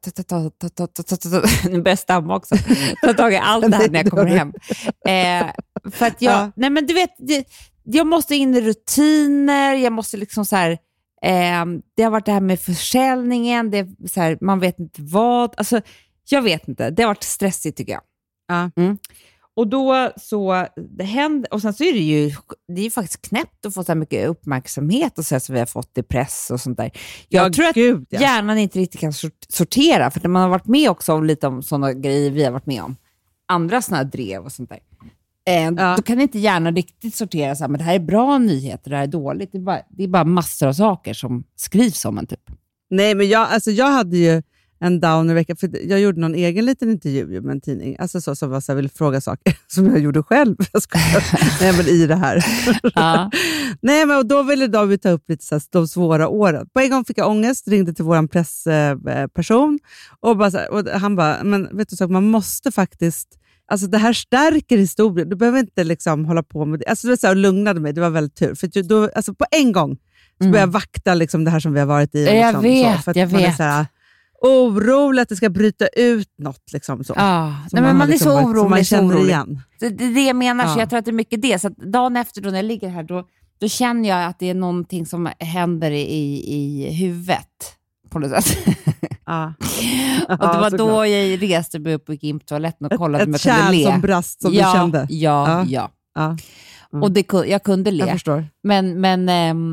nu börjar jag stamma också. Ta tag i allt det här när jag kommer hem. För att nej men du vet, jag måste in i rutiner, jag måste liksom så här, det har varit det här med försäljningen, det är så här, man vet inte vad, alltså jag vet inte, det har varit stressigt tycker jag. Och då så det händer, och sen så är det är ju faktiskt knäppt att få så här mycket uppmärksamhet och så som vi har fått i press och sånt där. Jag tror att hjärnan inte riktigt kan sortera, för när man har varit med också om lite om sådana grejer vi har varit med om, andra sådana här drev och sånt där. Då kan inte hjärnan riktigt sortera så här, men det här är bra nyheter, det här är dåligt. Det är bara massor av saker som skrivs om en typ. Nej, men jag hade ju en downer vecka, för jag gjorde någon egen liten intervju med en tidning, alltså så som var så här, ville fråga saker som jag gjorde själv. Nej, men i det här. Nej, men och då ville vi ta upp lite så här, de svåra åren. På en gång fick jag ångest, ringde till våran pressperson och bara så här, och han bara, men vet du så, man måste faktiskt, alltså det här stärker historien. Du behöver inte liksom hålla på med det. Alltså det var så här, och lugnade mig. Det var väldigt tur. För då, alltså på en gång så började jag vakta liksom det här som vi har varit i. Jag liksom, vet, så, för att jag man vet. är så här orolig att det ska bryta ut något. Liksom, så. Nej, men man liksom, är så orolig. som man känner igen. Det är det jag menar, så jag tror att det är mycket det. Så att dagen efter då när jag ligger här, då känner jag att det är någonting som händer i huvudet. På något sätt. Och det var då jag reste mig upp och gick in på toaletten och kollade om jag kunde le. Ett kärl som brast som du kände. Ja. Och jag kunde le. Jag förstår. Men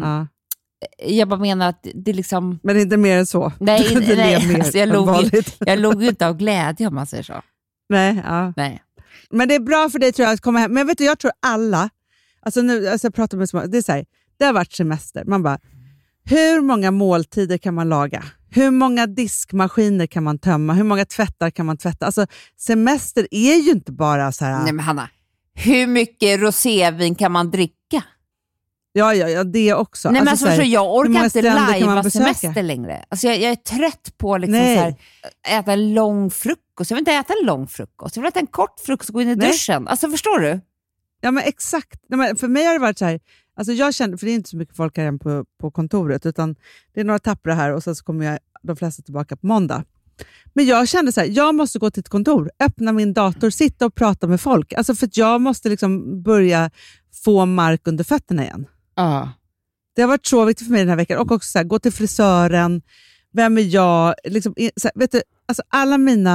jag bara menar att det liksom... Men inte mer än så. Nej, alltså jag låg ju inte av glädje om man säger så. Nej. Men det är bra för dig tror jag att komma hem. Men vet du, jag tror alla, alltså nu, alltså jag pratar med små, det är så här, det har varit semester. Man bara, hur många måltider kan man laga? Hur många diskmaskiner kan man tömma? Hur många tvättar kan man tvätta? Alltså semester är ju inte bara så här... Nej men Hanna, hur mycket rosévin kan man dricka? Ja, det också. Nej, alltså, men alltså, jag orkar inte lajva semester längre. Alltså, jag är trött på liksom, så här, äta en lång frukost. Jag vill inte äta en lång frukost. Jag vill äta en kort frukost och gå in i duschen. Alltså, förstår du? Ja, men exakt. Nej, men för mig har det varit så här, alltså, jag känner, för det är inte så mycket folk här på kontoret, utan det är några tappra här och sen så kommer de flesta tillbaka på måndag. Men jag kände så här, jag måste gå till ett kontor, öppna min dator, sitta och prata med folk. Alltså för att jag måste liksom börja få mark under fötterna igen. Det har varit så viktigt för mig den här veckan. Och också så här, gå till frisören. Vem är jag? Liksom, så här, vet du, alltså alla mina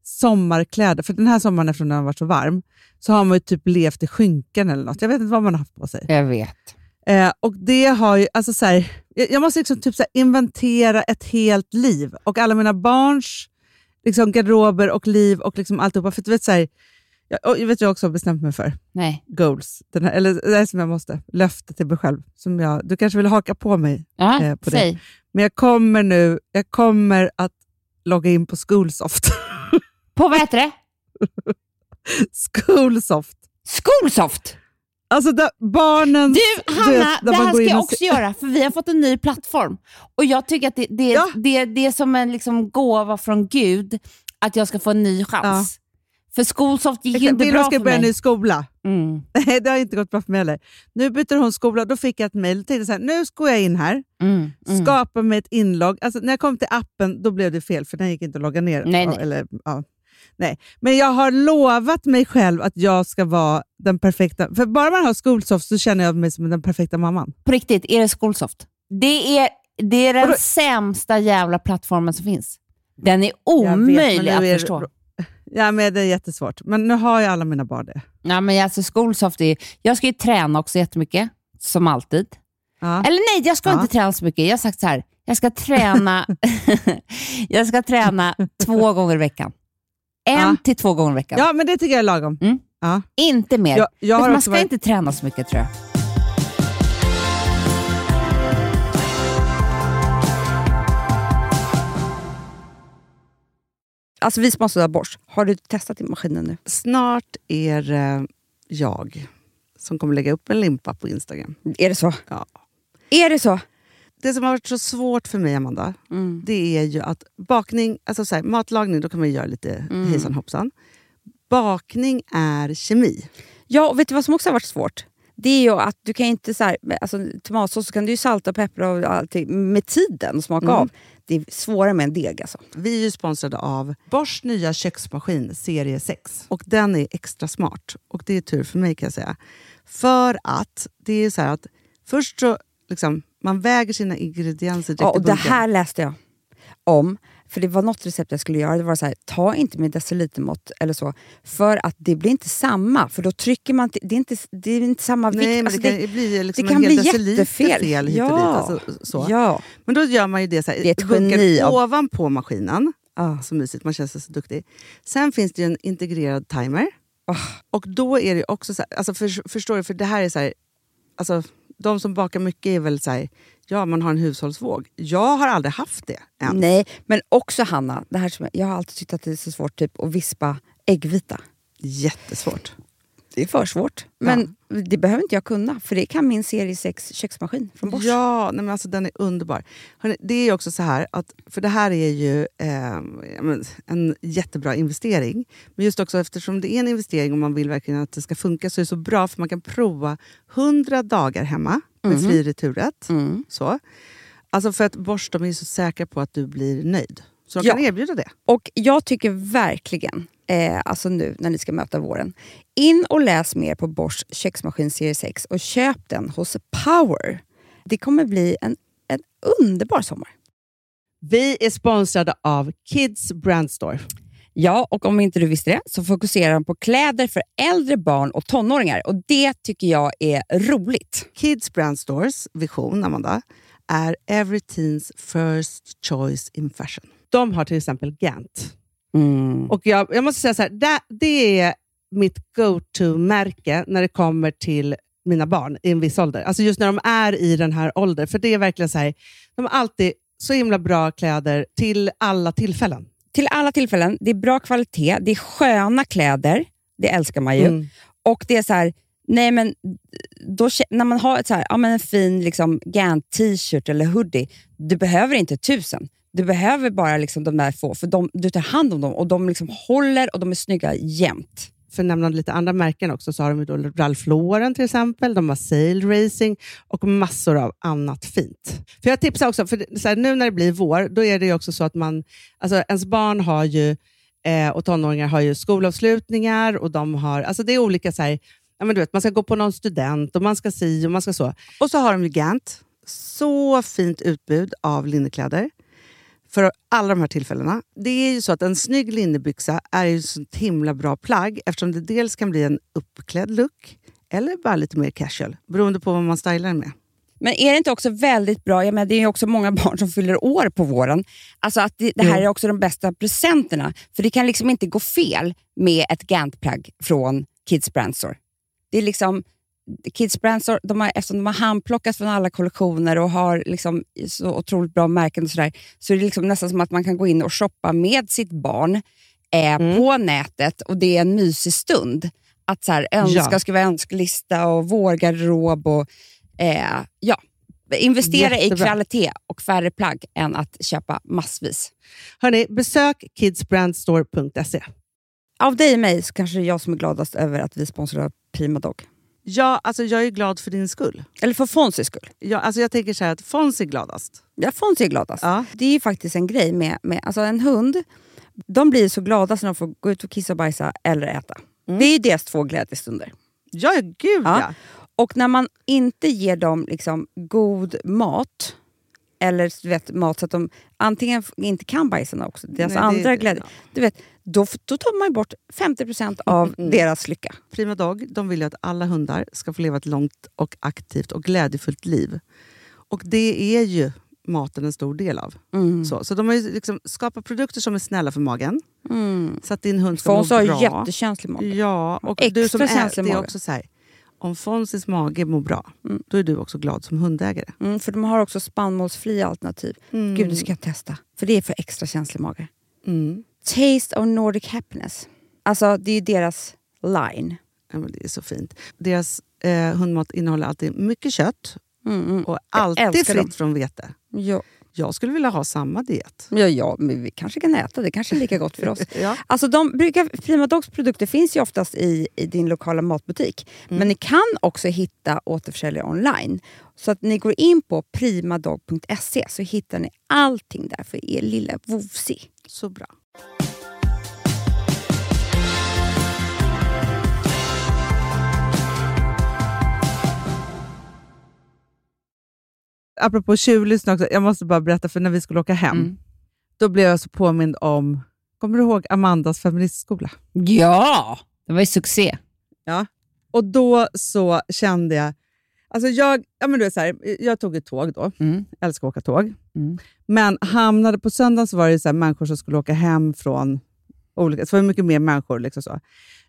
sommarkläder. För den här sommaren, eftersom den har varit så varm, så har man ju typ levt i skynken eller något. Jag vet inte vad man har haft på sig. Jag vet. Och det har ju, alltså så här, jag måste liksom typ så här inventera ett helt liv. Och alla mina barns liksom garderober och liv och liksom alltihopa. För du vet så här, jag vet jag också har bestämt mig för. Nej. Goals. Eller det är som jag måste. Löfte till mig själv. Som du kanske vill haka på mig på det. Men jag kommer att logga in på Schoolsoft. På vad heter det? Schoolsoft. Schoolsoft? Alltså barnen... Du, Hanna, det här ska jag också göra. För vi har fått en ny plattform. Och jag tycker att det är som en liksom gåva från Gud att jag ska få en ny chans. För Schoolsoft gick inte bra för mig. Ska börja en ny skola. Nej, det har inte gått bra för mig heller. Nu byter hon skola, då fick jag ett mejl. Nu går jag in här, skapar mig ett inlogg. Alltså, när jag kom till appen, då blev det fel, för den gick inte att logga ner. Nej. Men jag har lovat mig själv att jag ska vara den perfekta. För bara man har Schoolsoft så känner jag mig som den perfekta mamman. På riktigt, är det Schoolsoft? Det är den sämsta jävla plattformen som finns. Den är omöjlig att förstå. Ja, men det är jättesvårt. Men nu har jag alla mina barn det. Ja, men alltså Schoolsoft jag ska ju träna också jättemycket, som alltid. Ja. Eller nej, jag ska inte träna så mycket. Jag har sagt så här, jag ska träna 2 gånger i veckan. 1 till 2 gånger i veckan. Ja, men det tycker jag är lagom. Ja. Inte mer. Man ska inte träna så mycket, tror jag. Alltså vi sponsrar Bosch. Har du testat i maskinen nu? Snart är jag som kommer lägga upp en limpa på Instagram. Är det så? Ja. Är det så? Det som har varit så svårt för mig, Amanda, det är ju att bakning, alltså så här, matlagning, då kan man ju göra lite hejsan hoppsan. Bakning är kemi. Ja, och vet du vad som också har varit svårt? Det är ju att du kan inte så här, alltså tomatsås så kan du ju salta och peppra och allting med tiden och smaka av. Det är svårare med en deg alltså. Vi är ju sponsrade av Bosch nya köksmaskin serie 6. Och den är extra smart. Och det är tur för mig, kan jag säga. För att det är så här att först så liksom, man väger sina ingredienser direkt i bunken. Och det här läste jag om. För det var något recept jag skulle göra. Det var så här, ta inte med decilitermått eller så. För att det blir inte samma. För då trycker man... Det är inte samma vikt. Nej, men alltså det blir liksom det kan bli jättefel hit och dit. Alltså, så. Ja. Men då gör man ju det så här. Det är ett geni ovanpå maskinen. Så mysigt, man känns så duktig. Sen finns det ju en integrerad timer. Och då är det också så här... Alltså förstår du? För det här är så här... Alltså, de som bakar mycket är väl så här... Ja, man har en hushållsvåg. Jag har aldrig haft det än. Nej, men också Hanna, det här som jag har alltid tyckt att det är så svårt typ att vispa äggvita. Jättesvårt. Det är för svårt. Men det behöver inte jag kunna, för det kan min serie 6 köksmaskin från Bosch. Ja, nej, men alltså den är underbar. Hörrni, det är också så här, att, för det här är ju en jättebra investering. Men just också eftersom det är en investering och man vill verkligen att det ska funka, så är det så bra, för man kan prova 100 dagar hemma med fri returrätt. Så. Alltså för att Bosch, de är så säkra på att du blir nöjd. Så de kan erbjuda det. Och jag tycker verkligen, alltså nu när ni ska möta våren, in och läs mer på Bosch köksmaskin serie 6 och köp den hos Power. Det kommer bli en underbar sommar. Vi är sponsrade av Kids Brand Store. Ja, och om inte du visste det så fokuserar de på kläder för äldre barn och tonåringar. Och det tycker jag är roligt. Kids Brand Stores vision, Amanda, är every teens first choice in fashion. De har till exempel Gant. Och jag måste säga så här, det är mitt go-to-märke när det kommer till mina barn i en viss ålder. Alltså just när de är i den här åldern. För det är verkligen så här, de har alltid så himla bra kläder till alla tillfällen. Till alla tillfällen. Det är bra kvalitet. Det är sköna kläder. Det älskar man ju. Och det är så här, nej men då, när man har ett så här, ja, men en fin liksom, Gant t-shirt eller hoodie, du behöver inte 1000. Du behöver bara liksom de där få, för du tar hand om dem och de liksom håller och de är snygga jämt. För att nämna lite andra märken också, så har de ju då Ralph Lauren till exempel, de har Sail Racing och massor av annat fint. För jag tipsar också, för så här, nu när det blir vår, då är det ju också så att man, alltså ens barn har ju, och tonåringar har ju skolavslutningar och de har, alltså det är olika så här, ja men du vet, man ska gå på någon student och man ska si och man ska så. Och så har de ju Gant, så fint utbud av linnekläder. för alla de här tillfällena. Det är ju så att en snygg linnebyxa är ju så himla bra plagg eftersom det dels kan bli en uppklädd look eller bara lite mer casual, beroende på vad man stylar den med. Men är det inte också väldigt bra, jag menar, det är ju också många barn som fyller år på våren, alltså att det här är också de bästa presenterna, för det kan liksom inte gå fel med ett Gant-plagg från Kids Brand Store. Det är liksom Kids Brand Store, eftersom de har handplockat från alla kollektioner och har liksom så otroligt bra märken och sådär, så är det liksom nästan som att man kan gå in och shoppa med sitt barn på nätet, och det är en mysig stund att så här, skriva önskelista och vårgarderob och investera i kvalitet och färre plagg än att köpa massvis. Hörrni, besök kidsbrandstore.se. Av dig och mig så kanske det är jag som är gladast över att vi sponsrar Prima Dog. Ja, alltså jag är glad för din skull. Eller för Fonzys skull. Ja, alltså jag tänker så här att Fonzie är gladast. Ja, Fonzie är gladast. Ja. Det är ju faktiskt en grej med alltså en hund. De blir så glada när de får gå ut och kissa och bajsa eller äta. Det är ju deras 2 glädjestunder. Ja, gud ja. Och när man inte ger dem liksom god mat, eller du vet, mat så att de antingen inte kan bajsa också, deras andra glädje, du vet, då tar man ju bort 50% av deras lycka. Prima Dog, de vill ju att alla hundar ska få leva ett långt och aktivt och glädjefullt liv. Och det är ju maten en stor del av. Så de har ju liksom skapat produkter som är snälla för magen. Så att din hund ska må bra. Fons har jättekänslig mage. Ja, och du som är, det är också så här, om Fonzys mage mår bra, då är du också glad som hundägare. För de har också spannmålsfria alternativ. Gud, det ska jag testa. För det är för extra känslig mage. Taste of Nordic Happiness. Alltså, det är ju deras line. Ja, men det är så fint. Deras hundmat innehåller alltid mycket kött. Och alltid fritt från vete. Ja. Jag skulle vilja ha samma diet. Ja, men vi kanske kan äta. Det kanske är lika gott för oss. Alltså Prima Dogs produkter finns ju oftast i din lokala matbutik. Men ni kan också hitta återförsäljare online. Så att ni går in på primadog.se så hittar ni allting där för er lilla vovsi. Så bra. Apropå tjuvlyssna också, jag måste bara berätta, för när vi skulle åka hem, då blev jag så påmind om, kommer du ihåg Amandas feministskola? Ja, det var ju succé. Ja, och då så kände jag, alltså jag tog ett tåg då, älskar att åka tåg, men hamnade på söndagen så var det så här människor som skulle åka hem från olika, så var det mycket mer människor liksom så.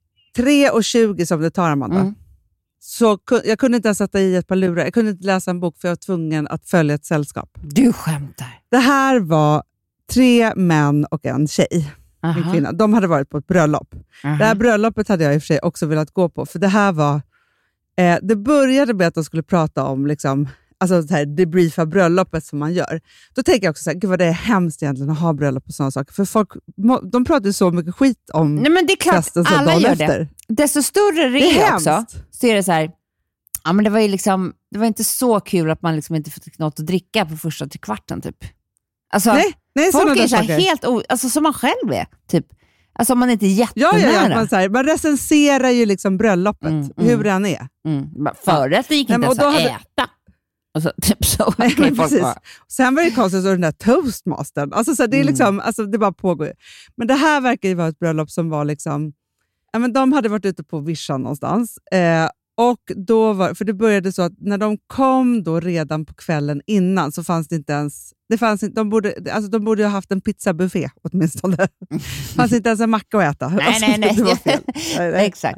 3:20 som det tar, Amanda. Så jag kunde inte ens sätta i ett par lurar. Jag kunde inte läsa en bok för jag var tvungen att följa ett sällskap. Du skämtar. Det här var 3 män och en tjej. En kvinna. De hade varit på ett bröllop. Det här bröllopet hade jag i och för sig också velat gå på. För det här var... det började med att de skulle prata om liksom, alltså så här, debriefa bröllopet som man gör. Då tänker jag också så här, gud vad det är hemskt egentligen att ha bröllop och sådana saker. För folk, de pratar ju så mycket skit om. Nej, men det är klart, festen så alla gör efter. Det. Desto större det är också, så är det så här, ja men det var ju liksom, det var inte så kul att man liksom inte fick något att dricka på första till kvarten typ. Alltså, nej, folk är så här helt, alltså som man själv är typ. Alltså om man inte är jättenära. Ja, man recenserar ju liksom bröllopet, hur den är. Förrätten gick inte ens att äta. Och så, typ så. Sen var det konstigt så den där toastmastern. Alltså, så det är liksom, alltså, det bara pågår. Men det här verkar ju vara ett bröllop som var liksom, ja, men de hade varit ute på vischan någonstans. Och då var, för det började så att när de kom då redan på kvällen innan så fanns det inte ens, de borde ha haft en pizzabuffé åtminstone. Det fanns inte ens en macka att äta. Nej. Det var fel. Exakt.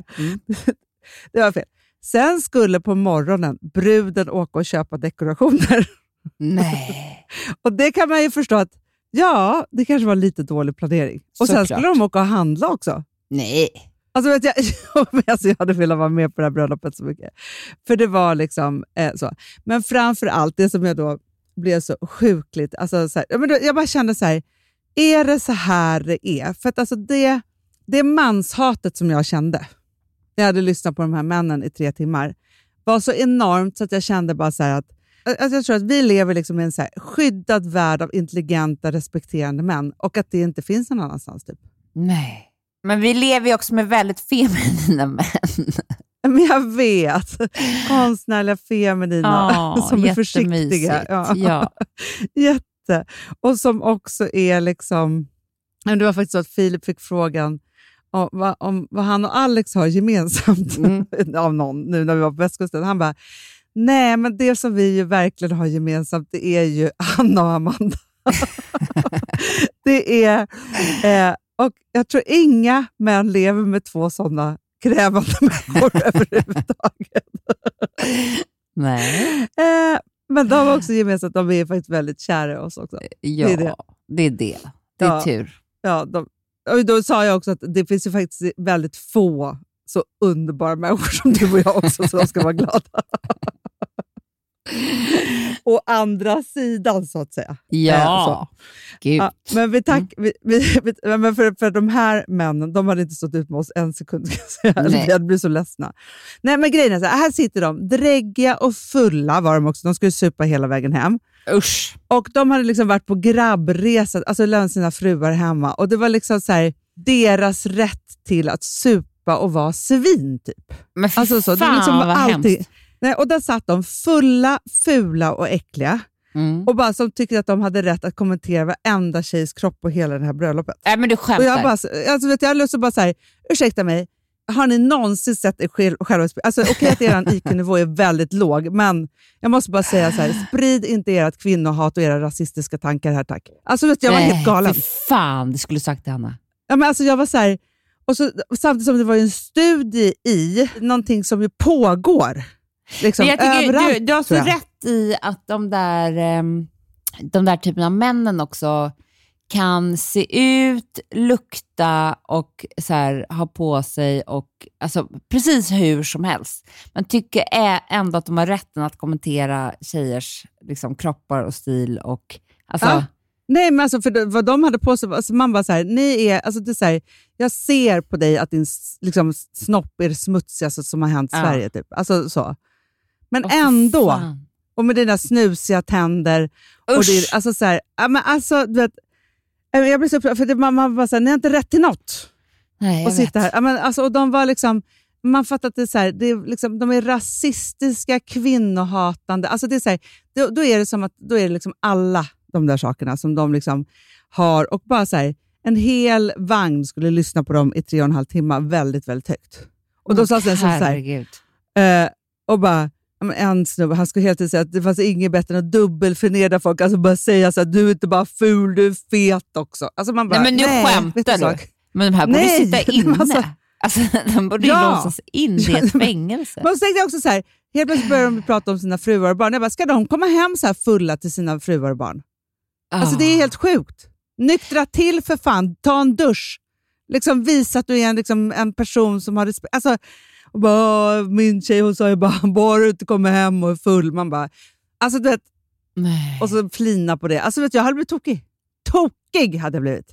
Det var fel. Sen skulle på morgonen bruden åka och köpa dekorationer. Nej. Och det kan man ju förstå att det kanske var lite dålig planering. Och sen skulle de åka och handla också. Nej. Alltså, jag hade velat vara med på det här bröllopet så mycket. För det var liksom så. Men framför allt det som jag då blev så sjukligt. Alltså, så här, jag bara kände så här, är det så här det är? För att alltså det manshatet som jag kände när jag hade lyssnat på de här männen i 3 timmar var så enormt så att jag kände bara så här att alltså jag tror att vi lever liksom i en så här skyddad värld av intelligenta, respekterande män och att det inte finns någon annanstans typ. Nej. Men vi lever ju också med väldigt feminina män. Men jag vet. Konstnärliga feminina som är försiktiga. Ja. inte. Och som också är liksom... Det var faktiskt så att Filip fick frågan om vad han och Alex har gemensamt av någon nu när vi var på västkusten. Han bara, nej men det som vi ju verkligen har gemensamt, det är ju Anna och Amanda. Det är... och jag tror inga män lever med 2 sådana krävande människor överhuvudtaget. Nej. Men de har också gemensamt att de är faktiskt väldigt kära i oss också. Ja, det är det. Det är tur. Ja, och då sa jag också att det finns ju faktiskt väldigt få så underbara människor som du och jag också, så de ska vara glada. Å andra sidan så att säga. Ja, gud. Ja, men men för de här männen, de hade inte stått ut med oss en sekund. Vi hade blivit så ledsna. Nej, men grejen är så här sitter de, dräggiga och fulla var de också. De skulle supa hela vägen hem. Usch. Och de hade liksom varit på grabbresa, alltså lämnat sina fruar hemma. Och det var liksom så här, deras rätt till att supa och vara svin typ. Men alltså så, fan det liksom vad hemskt. Nej, och där satt de fulla, fula och äckliga. Och bara som tyckte att de hade rätt att kommentera varenda tjejs kropp på hela det här bröllopet. Nej, men du skämtar. Och jag bara, jag har lust att bara så här, ursäkta mig, har ni någonsin sett er själva? Alltså okej att er IQ-nivå är väldigt låg, men jag måste bara säga så här, sprid inte ert kvinnohat och era rasistiska tankar här, tack. Alltså jag var helt galen. Fan, det skulle sagt till Anna. Ja, men alltså jag var så här, och så, samtidigt som det var en studie i någonting som ju pågår. Liksom, jag tycker, du har så rätt i att de där typen av männen också kan se ut, lukta och så här, ha på sig och alltså, precis hur som helst. Man tycker ändå att de har rätten att kommentera tjejers liksom, kroppar och stil och alltså... Ja. Nej, men alltså för vad de hade på sig, alltså man bara så här, ni är, alltså det är så här, jag ser på dig att din liksom, snopp är smutsigaste som har hänt i Sverige typ. Alltså så. Men ändå, fan. Och med dina snusiga tänder. Usch. Och det, alltså så här, men alltså du vet, jag blir så upprörd för man bara så här, ni har inte rätt till något. Nej, och sitta här. Men alltså, och de var liksom, man fattar att det är så här, det är liksom, de är rasistiska, kvinnohatande. Alltså det är så här, då är det som att då är det liksom alla de där sakerna som de liksom har, och bara så här, en hel vagn skulle lyssna på dem i 3,5 timmar väldigt, väldigt högt. Och då sa sen så här, och bara en snubbe, han skulle helt enkelt säga att det fanns inget bättre än att dubbelförnedra folk, alltså bara säga så att du är inte bara ful, du är fet också. Alltså man bara, nej, men nu skämtar du. Men de här borde sitta inne. Alltså, de borde ju låsas in i ett fängelse. Men så tänkte jag också så här, helt plötsligt börjar de prata om sina fruar och barn. Jag bara, ska de komma hem så här fulla till sina fruar och barn? Alltså det är helt sjukt. Nyktra till för fan, ta en dusch. Liksom visa att du är en person som har respekt. Alltså, och bara, min tjej hon sa ju bara du inte kommer hem och är full. Man bara, alltså du vet, nej. Och så flina på det. Alltså vet jag hade blivit tokig hade jag blivit.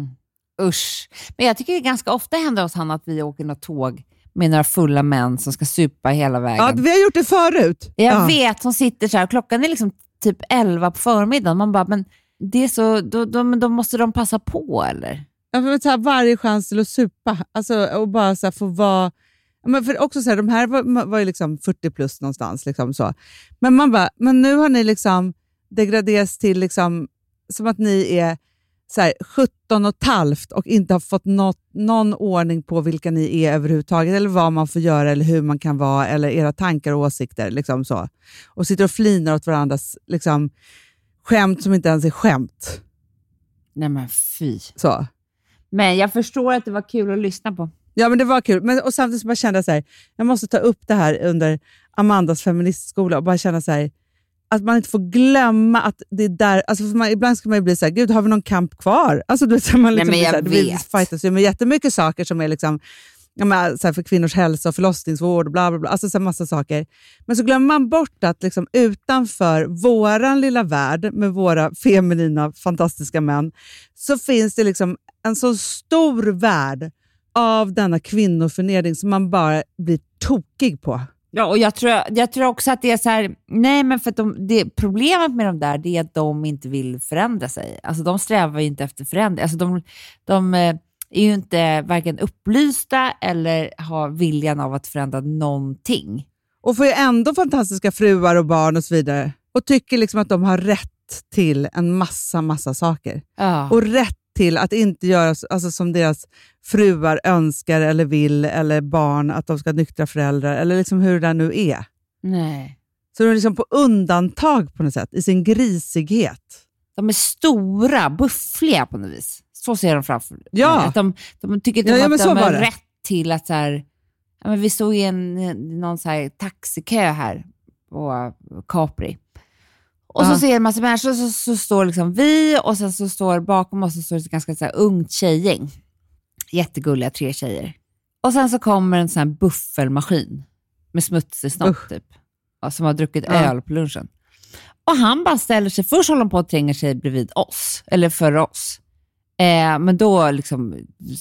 Usch. Men jag tycker det ganska ofta händer hos han att vi åker något tåg med några fulla män som ska supa hela vägen. Ja, vi har gjort det förut. Jag vet, som sitter så här, klockan är liksom typ 11 på förmiddagen. Man bara, men det är så, då måste de passa på eller? Jag får ta varje chans till att supa. Alltså, och bara så här, få vara... Men för också så här, de här var ju liksom 40 plus någonstans. Liksom så. Men man bara, men nu har ni liksom degraderats till liksom, som att ni är så här, 17,5 och inte har fått någon ordning på vilka ni är överhuvudtaget. Eller vad man får göra eller hur man kan vara. Eller era tankar och åsikter. Liksom så. Och sitter och flinar åt varandras liksom, skämt som inte ens är skämt. Nej men fy. Så. Men jag förstår att det var kul att lyssna på. Ja, men det var kul. Men, och samtidigt så bara kände jag så här, jag måste ta upp det här under Amandas feministskola och bara känna så här, att man inte får glömma att det är där, alltså för ibland ska man ju bli så här, gud har vi någon kamp kvar? Alltså du vet, man liksom, nej, men jag vi fightas ju med jättemycket saker som är liksom, ja, men, så här, för kvinnors hälsa och förlossningsvård och bla bla bla, alltså så här, massa saker. Men så glömmer man bort att liksom, utanför våran lilla värld med våra feminina fantastiska män så finns det liksom en så stor värld av denna kvinnoförnedring som man bara blir tokig på. Ja, och jag tror också att det är så här, nej men för att problemet med de där det är att de inte vill förändra sig. Alltså de strävar ju inte efter förändring. Alltså de är ju inte varken upplysta eller har viljan av att förändra någonting. Och får ju ändå fantastiska fruar och barn och så vidare. Och tycker liksom att de har rätt till en massa saker. Och rätt till att inte göra alltså, som deras fruar önskar eller vill, eller barn, att de ska nyktra föräldrar, eller liksom hur det nu är. Nej. Så de är liksom på undantag på något sätt, i sin grisighet. De är stora, buffliga på något vis. Så ser de framför. Ja. Att de tycker att de har rätt till att så här, ja, men vi stod i någon så här taxikö här på Capri. Och så ser en massa människor, så står liksom vi, och sen så står bakom oss, så står det ganska så här ungt tjejgäng. Jättegulliga 3 tjejer. Och sen så kommer en sån här buffelmaskin med smutsig snopp typ. Som har druckit öl på lunchen. Och han bara ställer sig, först håller han på att tränga sig bredvid oss, eller för oss. Men då liksom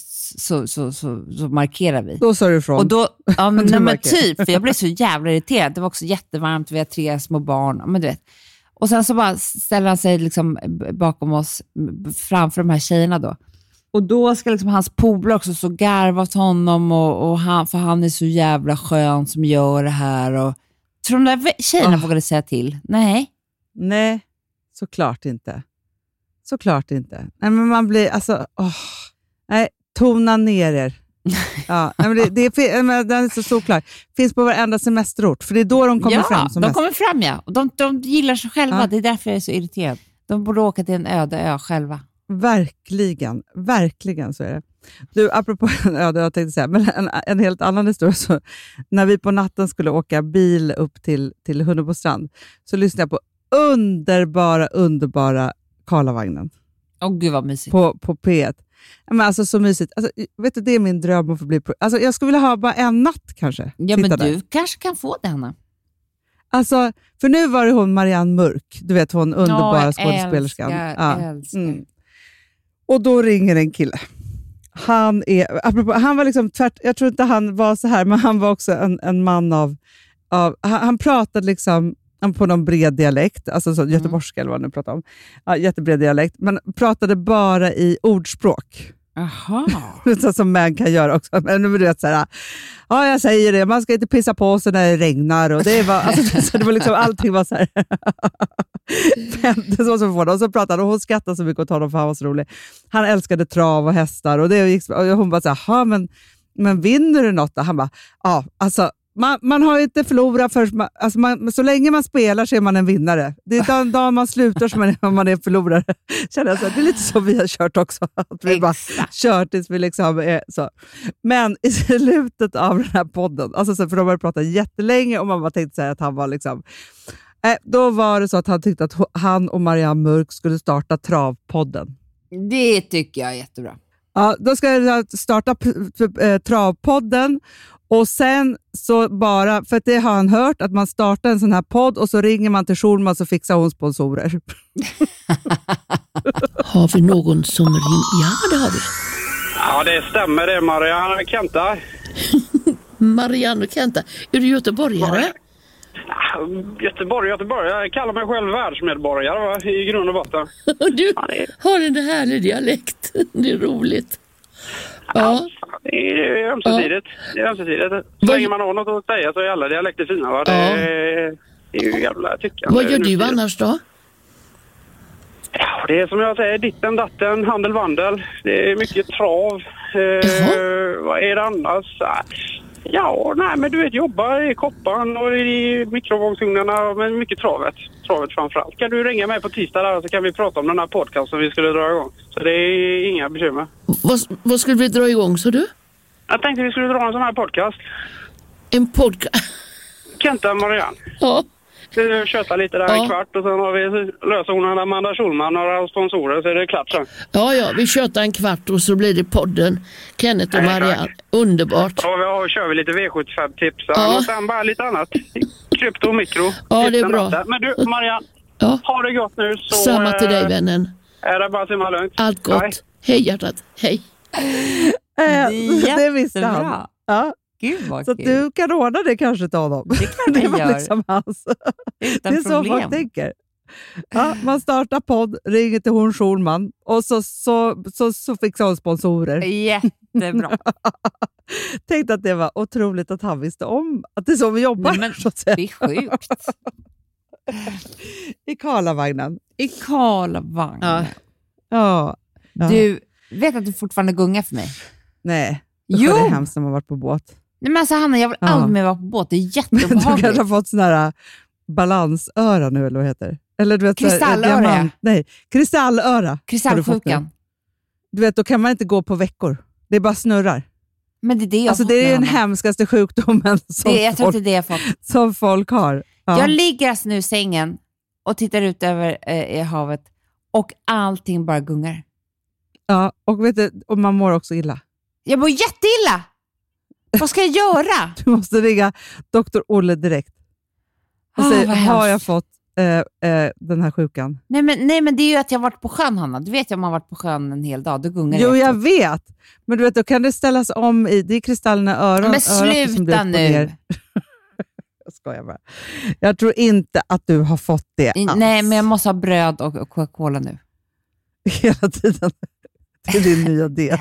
så markerar vi. Då sa du ifrån. Och då, ja, men typ, för jag blev så jävla irriterad. Det var också jättevarmt, vi har 3 små barn, men du vet. Och sen så bara ställer han sig liksom bakom oss, framför de här tjejerna då. Och då ska liksom hans polare också så garva åt honom, och han, för han är så jävla skön som gör det här. Och tror de där tjejerna vågade säga till? Nej, såklart inte. Nej, men man blir alltså, nej, tona ner er. Ja, men det är så såklart. Finns på varenda semesterort, för det är då de kommer fram som mest. Kommer fram, ja. Och de gillar sig själva. Ja. Det är därför jag är så irriterad. De borde åka till en öde ö själva. Verkligen så är det. Du, apropå en öde ö, jag tänkte säga, men en helt annan historia. Så, när vi på natten skulle åka bil upp till Hunnebostrand, så lyssnade jag på underbara Karlavagnen. Gud vad mysigt. På P1. Men alltså så mysigt. Alltså, vet du, det är min dröm att få bli... Alltså, jag skulle vilja ha bara en natt kanske. Ja, men du kanske kan få det, Hanna. Alltså, för nu var det hon Marianne Mörk. Du vet, hon underbara skådespelerskan. Älskar. Och då ringer en kille. Han var liksom jag tror inte han var så här, men han var också en man av han pratade liksom på någon bred dialekt, alltså så göteborgska eller vad nu pratar om. Ja, jättebred dialekt, men pratade bara i ordspråk. Aha. Så som man kan göra också. Men du vet så här, ja, jag säger det, man ska inte pissa på sig när det regnar, och det var alltså, det var liksom, allting var så här. Det var så förvånande. Och så pratade hon skrattade så mycket åt honom, för han var så rolig. Han älskade trav och hästar, och det gick, och hon bara så här, men vinner du något då? Han bara, ja, alltså man har ju inte förlorat så länge man spelar så är man en vinnare. Det är den dag man slutar som man är förlorare. Känner jag så. Det är lite så vi har kört också. Att vi bara kört tills vi liksom är så. Men i slutet av den här podden, alltså så, för de har pratat jättelänge, och man bara tänkte säga att han var liksom... då var det så att han tyckte att han och Marianne Mörk skulle starta Travpodden. Det tycker jag är jättebra. Ja, då ska jag starta Travpodden. Och sen så bara, för att det har han hört, att man startar en sån här podd och så ringer man till Schulman så fixar hon sponsorer. Har vi någon som ringer? Ja, det har vi. Ja, det stämmer det. Marianne och Kenta. Marianne och Kenta. Är du göteborgare? Göteborg. Jag kallar mig själv världsmedborgare i grund och botten. Du har en härlig dialekt. Det är roligt. Ja. Det är ömsesidigt. Så länge man har något att säga så är alla dialekter fina. Va? Det är ju jävla tyckande. Vad gör du annars då? Ja, det är som jag säger, ditten, datten, handel, vandel. Det är mycket trav. Vad är det annars? Ja, nej, men du vet, jobba i koppan och i mikrovågsugnarna, men mycket travet framförallt. Kan du ringa mig på tisdag där, så kan vi prata om den här podcasten som vi skulle dra igång. Så det är inga bekymmer. Vad skulle vi dra igång, så du? Jag tänkte vi skulle dra en sån här podcast. En podcast? Kenta Marianne. Ja. Vi köta lite där en kvart, och sen har vi lösningen Amanda Schulman, några sponsorer, så är det klart sen. Ja, vi köter en kvart och så blir det podden. Kenneth och Marianne. Underbart. Ja, kör vi lite V75-tips. Ja. Och sen bara lite annat. Krypto och mikro. Ja, det är bra. Men du, Marianne, ha det gott nu. Så, samma till dig, vännen. Är det bara simma lugnt. Allt gott. Hej hjärtat. Hej. Det visste han. Ja. Så du kan ordna det kanske till honom. Det var liksom hans. Det är så folk tänker. Ja, man startar podd, ringer till hon Schulman och så fixar hon sponsorer. Jättebra. Tänkte att det var otroligt att han visste om att det är så vi jobbar. Nej, men det är sjukt. I Karlavagnen. I Karlavagnen. Ja. Du vet att du fortfarande gungar för mig? Nej. Jo. Det är hemskt när man varit på båt. Nej, men alltså Hanna, jag vill aldrig mer vara på båt. Det är jätteobehagligt. Du kanske har fått sån här balansöra nu, eller vad heter? Eller du vet, kristallöra. Nej, kristallöra. Kristallsjukan. Du vet, då kan man inte gå på veckor. Det bara snurrar. Men det är det jag alltså, det är den hemskaste sjukdomen som folk har. Ja. Jag ligger alltså nu i sängen och tittar ut över i havet och allting bara gungar. Ja, och vet du, och man mår också illa. Jag mår jätteilla! Vad ska jag göra? Du måste ringa Dr. Olle direkt. Och säga, har jag fått den här sjukan? Nej men det är ju att jag har varit på sjön, Hanna. Du vet, om man har varit på sjön en hel dag, då gungar det. Jo, jag vet. Men du vet, då kan det ställas om i, det är kristallerna i öronen. Men sluta nu. Jag skojar bara. Jag tror inte att du har fått det alls. Nej, men jag måste ha bröd och Coca-Cola nu. Hela tiden. Det är din nya diet.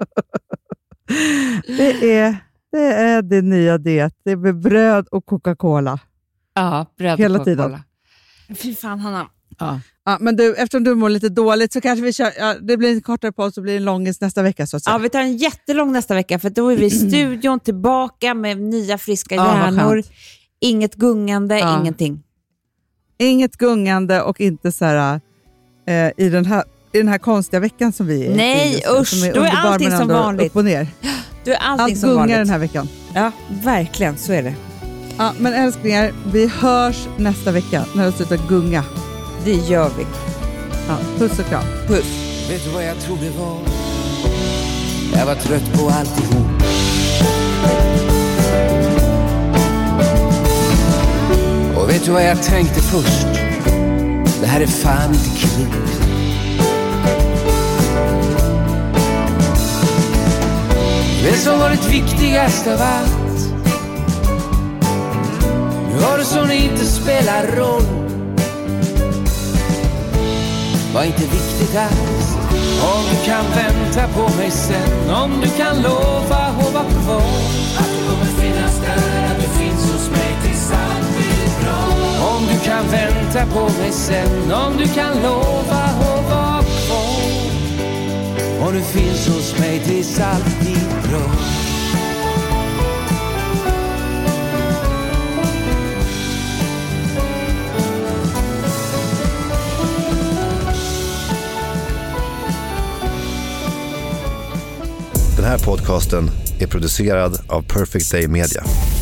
Det är din nya diet. Det är med bröd och Coca-Cola. Ja, bröd hela och Coca-Cola. Tiden. Fy fan, Hanna. Ja, men du, eftersom du mår lite dåligt så kanske vi kör, det blir en kortare paus och blir en långis nästa vecka. Så att säga. Ja, vi tar en jättelång nästa vecka, för då är vi i studion tillbaka med nya friska hjärnor. Inget gungande, ingenting. Inget gungande och inte så här i den här konstiga veckan som vi är. Nej, usch, då är allting som vanligt. Upp och ner. Då är allting allt som gungar vanligt den här veckan. Ja, verkligen, så är det. Ja, men älsklingar, vi hörs nästa vecka när det slutar gunga. Det gör vi. Ja, puss och kram. Puss. Vet du vad jag tror det var? Jag var trött på alltihop. Och vet du vad jag tänkte först? Det här är fan inte klokt. Det som varit viktigast av allt, nu har det som inte spelar roll. Var inte viktigt alls. Om du kan vänta på mig sen, om du kan lova att vara kvar, att du kommer finnas där, att du finns hos mig tills allt blir bra. Om du kan vänta på mig sen, om du kan lova att vara kvar, om du finns hos mig tills allt blir bra. Den här podcasten är producerad av Perfect Day Media.